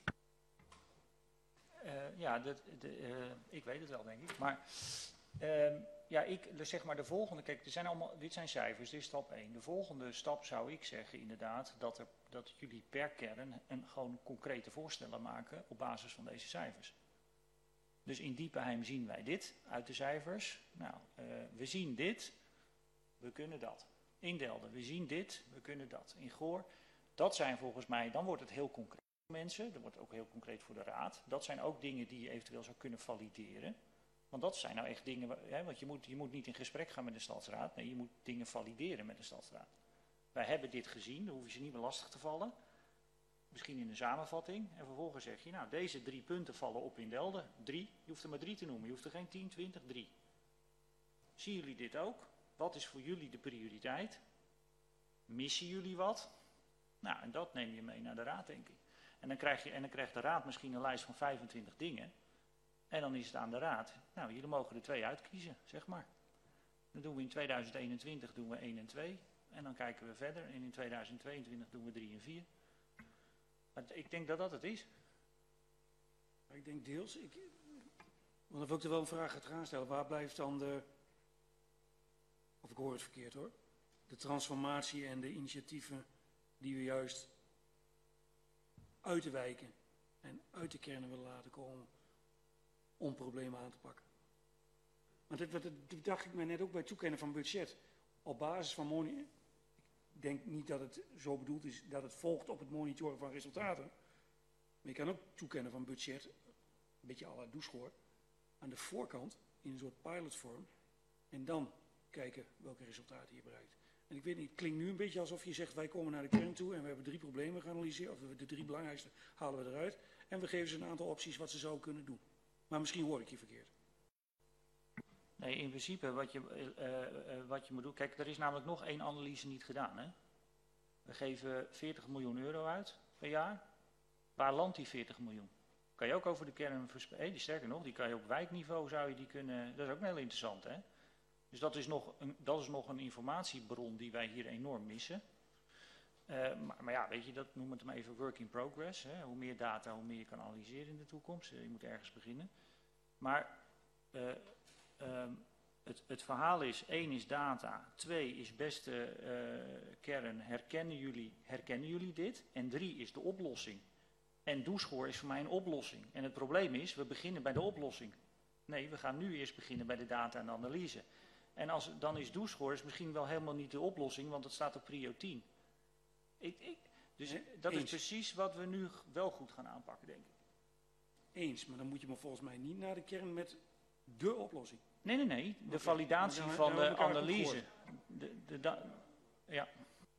Uh, ja, dat, de, uh, ik weet het wel, denk ik. Maar uh, ja, ik zeg maar de volgende, kijk, er zijn allemaal, dit zijn cijfers, dit is stap één. De volgende stap zou ik zeggen inderdaad, dat, er, dat jullie per kern een, gewoon concrete voorstellen maken op basis van deze cijfers. Dus in Diepenheim zien wij dit uit de cijfers. Nou, uh, we zien dit, we kunnen dat. In Delden, we zien dit, we kunnen dat. In Goor, dat zijn volgens mij, dan wordt het heel concreet. Mensen, dat wordt ook heel concreet voor de raad. Dat zijn ook dingen die je eventueel zou kunnen valideren. Want dat zijn nou echt dingen, hè, want je moet, je moet niet in gesprek gaan met de stadsraad. Nee, je moet dingen valideren met de stadsraad. Wij hebben dit gezien, dan hoef je ze niet meer lastig te vallen. Misschien in een samenvatting. En vervolgens zeg je, nou deze drie punten vallen op in Delden. Drie, je hoeft er maar drie te noemen. Je hoeft er geen tien, twintig, drie. Zien jullie dit ook? Wat is voor jullie de prioriteit? Missen jullie wat? Nou, en dat neem je mee naar de raad, denk ik. En dan, krijg je, en dan krijgt de raad misschien een lijst van vijfentwintig dingen. En dan is het aan de raad. Nou, jullie mogen er twee uitkiezen, zeg maar. Dan doen we in tweeduizend eenentwintig doen we één en twee. En dan kijken we verder. En in tweeduizend tweeëntwintig doen we drie en vier. Maar ik denk dat dat het is. Ik denk deels. Ik, want dan wil ik er wel een vraag gaan stellen. Waar blijft dan de... Of ik hoor het verkeerd hoor. De transformatie en de initiatieven die we juist uit de wijken en uit de kernen willen laten komen om problemen aan te pakken. Want dat, dat, dat dacht ik mij net ook bij het toekennen van budget. Op basis van monitoring. Ik denk niet dat het zo bedoeld is dat het volgt op het monitoren van resultaten. Maar je kan ook toekennen van budget, een beetje à la Doeschoor, aan de voorkant in een soort pilotvorm. En dan kijken welke resultaten je bereikt. En ik weet niet, het klinkt nu een beetje alsof je zegt, wij komen naar de kern toe en we hebben drie problemen geanalyseerd, of de drie belangrijkste halen we eruit. En we geven ze een aantal opties wat ze zouden kunnen doen. Maar misschien hoor ik je verkeerd. Nee, in principe wat je, uh, uh, wat je moet doen, kijk, er is namelijk nog één analyse niet gedaan. Hè? We geven veertig miljoen euro uit per jaar. Waar landt die veertig miljoen? Kan je ook over de kern verspreiden? Hey, sterker nog, die kan je op wijkniveau, zou je die kunnen, dat is ook heel interessant, hè? Dus dat is nog een, dat is nog een informatiebron die wij hier enorm missen. Uh, maar, maar ja, weet je, dat noem het maar even work in progress. Hè? Hoe meer data, hoe meer je kan analyseren in de toekomst. Uh, je moet ergens beginnen. Maar uh, um, het, het verhaal is, één is data, twee is beste uh, kern, herkennen jullie, herkennen jullie dit? En drie is de oplossing. En Doeschoor is voor mij een oplossing. En het probleem is, we beginnen bij de oplossing. Nee, we gaan nu eerst beginnen bij de data en de analyse. En als, dan is Doeschoor is misschien wel helemaal niet de oplossing, want het staat op prio tien. Ik, ik, dus nee, dat eens. is precies wat we nu wel goed gaan aanpakken, denk ik. Eens, maar dan moet je me volgens mij niet naar de kern met de oplossing. Nee, nee, nee. De okay. validatie dan, van dan de analyse. De, de, de, ja.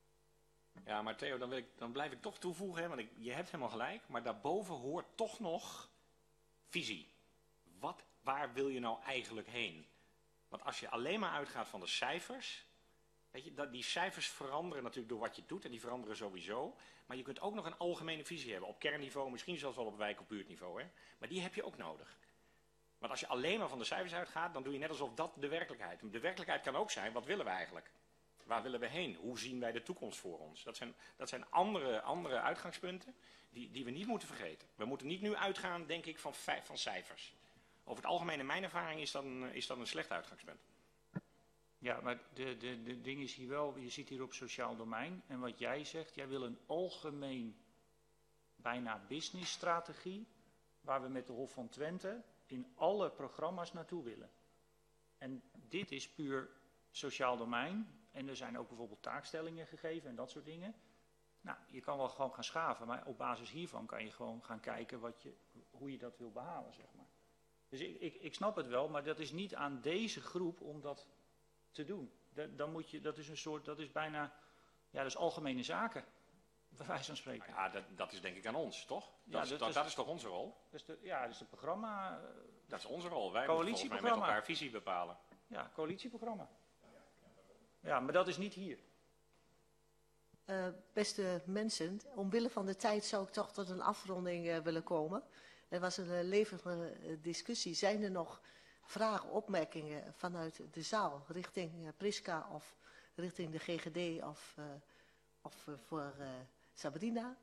Ja, maar Theo, dan, wil ik, dan blijf ik toch toevoegen, hè, want ik, je hebt helemaal gelijk, maar daarboven hoort toch nog visie. Wat, waar wil je nou eigenlijk heen? Want als je alleen maar uitgaat van de cijfers, weet je, dat, die cijfers veranderen natuurlijk door wat je doet en die veranderen sowieso. Maar je kunt ook nog een algemene visie hebben, op kernniveau, misschien zelfs wel op wijk- of buurtniveau. Hè? Maar die heb je ook nodig. Want als je alleen maar van de cijfers uitgaat, dan doe je net alsof dat de werkelijkheid is. De werkelijkheid kan ook zijn, wat willen we eigenlijk? Waar willen we heen? Hoe zien wij de toekomst voor ons? Dat zijn, dat zijn andere, andere uitgangspunten die, die we niet moeten vergeten. We moeten niet nu uitgaan, denk ik, van, van cijfers. Over het algemeen, in mijn ervaring, is dat een, is dat een slecht uitgangspunt. Ja, maar de, de, de ding is hier wel, je zit hier op sociaal domein. En wat jij zegt, jij wil een algemeen, bijna businessstrategie, waar we met de Hof van Twente in alle programma's naartoe willen. En dit is puur sociaal domein. En er zijn ook bijvoorbeeld taakstellingen gegeven en dat soort dingen. Nou, je kan wel gewoon gaan schaven, maar op basis hiervan kan je gewoon gaan kijken wat je, hoe je dat wil behalen, zeg maar. Dus ik, ik, ik snap het wel, maar dat is niet aan deze groep om dat te doen. Dat, dan moet je, dat is een soort, dat is bijna, ja, dat is algemene zaken, bij wijze van spreken. Ja, dat, dat is denk ik aan ons, toch? Dat, Ja, is, dat, dat, is, dat is toch onze rol? Dat is de, ja, dat is het programma. Dat is onze rol. Wij moeten volgens mij met elkaar visie bepalen. Ja, coalitieprogramma. Ja, maar dat is niet hier. Uh, beste mensen, omwille van de tijd zou ik toch tot een afronding uh, willen komen. Er was een uh, levige uh, discussie. Zijn er nog vragen, opmerkingen vanuit de zaal richting uh, Priska of richting de G G D of, uh, of uh, voor uh, Sabrina?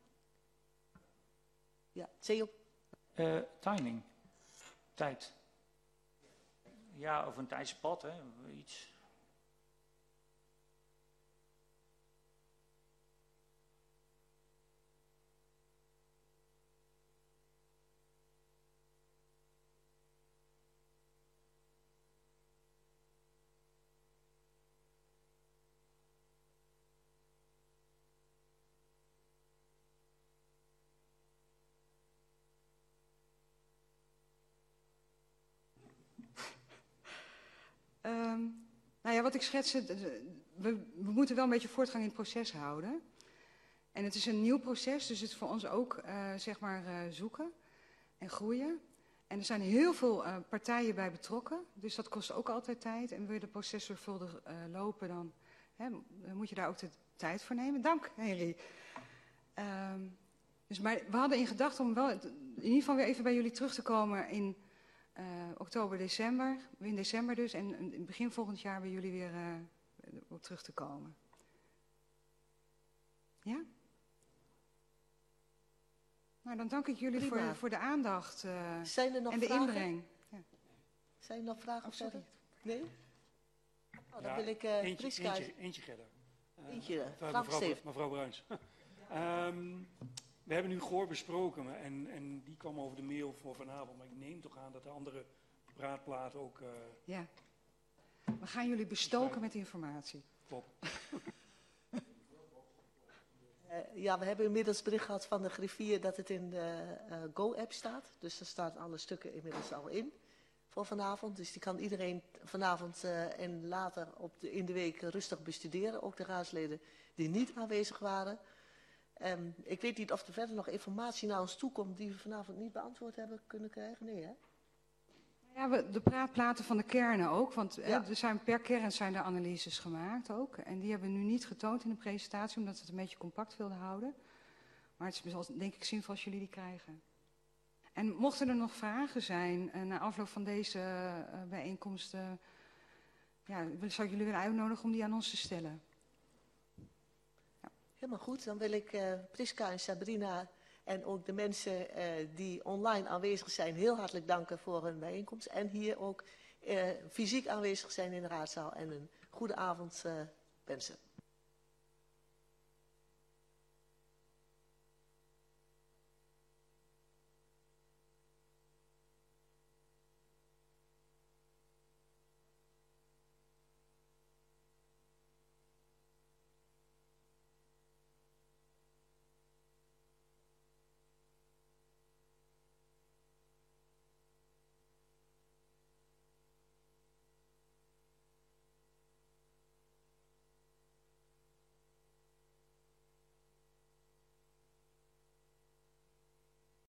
Ja, Theo? Uh, timing. Tijd. Ja, of een tijdspad, hè. Iets. Um, nou ja, wat ik schetste, we, we moeten wel een beetje voortgang in het proces houden. En het is een nieuw proces, dus het is voor ons ook, uh, zeg maar, uh, zoeken en groeien. En er zijn heel veel uh, partijen bij betrokken, dus dat kost ook altijd tijd. En wil je de proces zorgvuldig uh, lopen, dan, hè, dan moet je daar ook de tijd voor nemen. Dank, Henry. Um, Dus maar we hadden in gedachten om wel in ieder geval weer even bij jullie terug te komen in uh, oktober, december. In december dus. En in het begin volgend jaar bij jullie weer uh, op terug te komen. Ja? Nou, dan dank ik jullie voor, voor de aandacht uh, Zijn er nog en de vragen? inbreng. Ja. Zijn er nog vragen oh, sorry. verder? Nee? Oh, dan ja, wil ik uh, eentje, Priska... eentje, eentje Gerda. Uh, Eentje, mevrouw, mevrouw, mevrouw Bruins. um, we hebben nu Goor besproken en, en die kwam over de mail voor vanavond. Maar ik neem toch aan dat de andere praatplaat ook... Uh, ja. We gaan jullie bestoken met informatie. Klopt. Uh, ja, we hebben inmiddels bericht gehad van de griffier dat het in de uh, Go-app staat. Dus er staan alle stukken inmiddels al in voor vanavond. Dus die kan iedereen vanavond uh, en later op de, in de week rustig bestuderen. Ook de raadsleden die niet aanwezig waren. Um, ik weet niet of er verder nog informatie naar ons toe komt die we vanavond niet beantwoord hebben kunnen krijgen. Nee, hè? Ja, we, de praatplaten van de kernen ook, want Ja. hè, er zijn, per kern zijn er analyses gemaakt ook. En die hebben we nu niet getoond in de presentatie, omdat we het een beetje compact wilden houden. Maar het is wel, denk ik zinvol als jullie die krijgen. En mochten er nog vragen zijn uh, na afloop van deze uh, bijeenkomst, uh, ja, zou ik jullie willen uitnodigen om die aan ons te stellen. Ja. Helemaal goed, dan wil ik uh, Priska en Sabrina en ook de mensen uh, die online aanwezig zijn heel hartelijk danken voor hun bijeenkomst. En hier ook uh, fysiek aanwezig zijn in de raadzaal en een goede avond uh, wensen.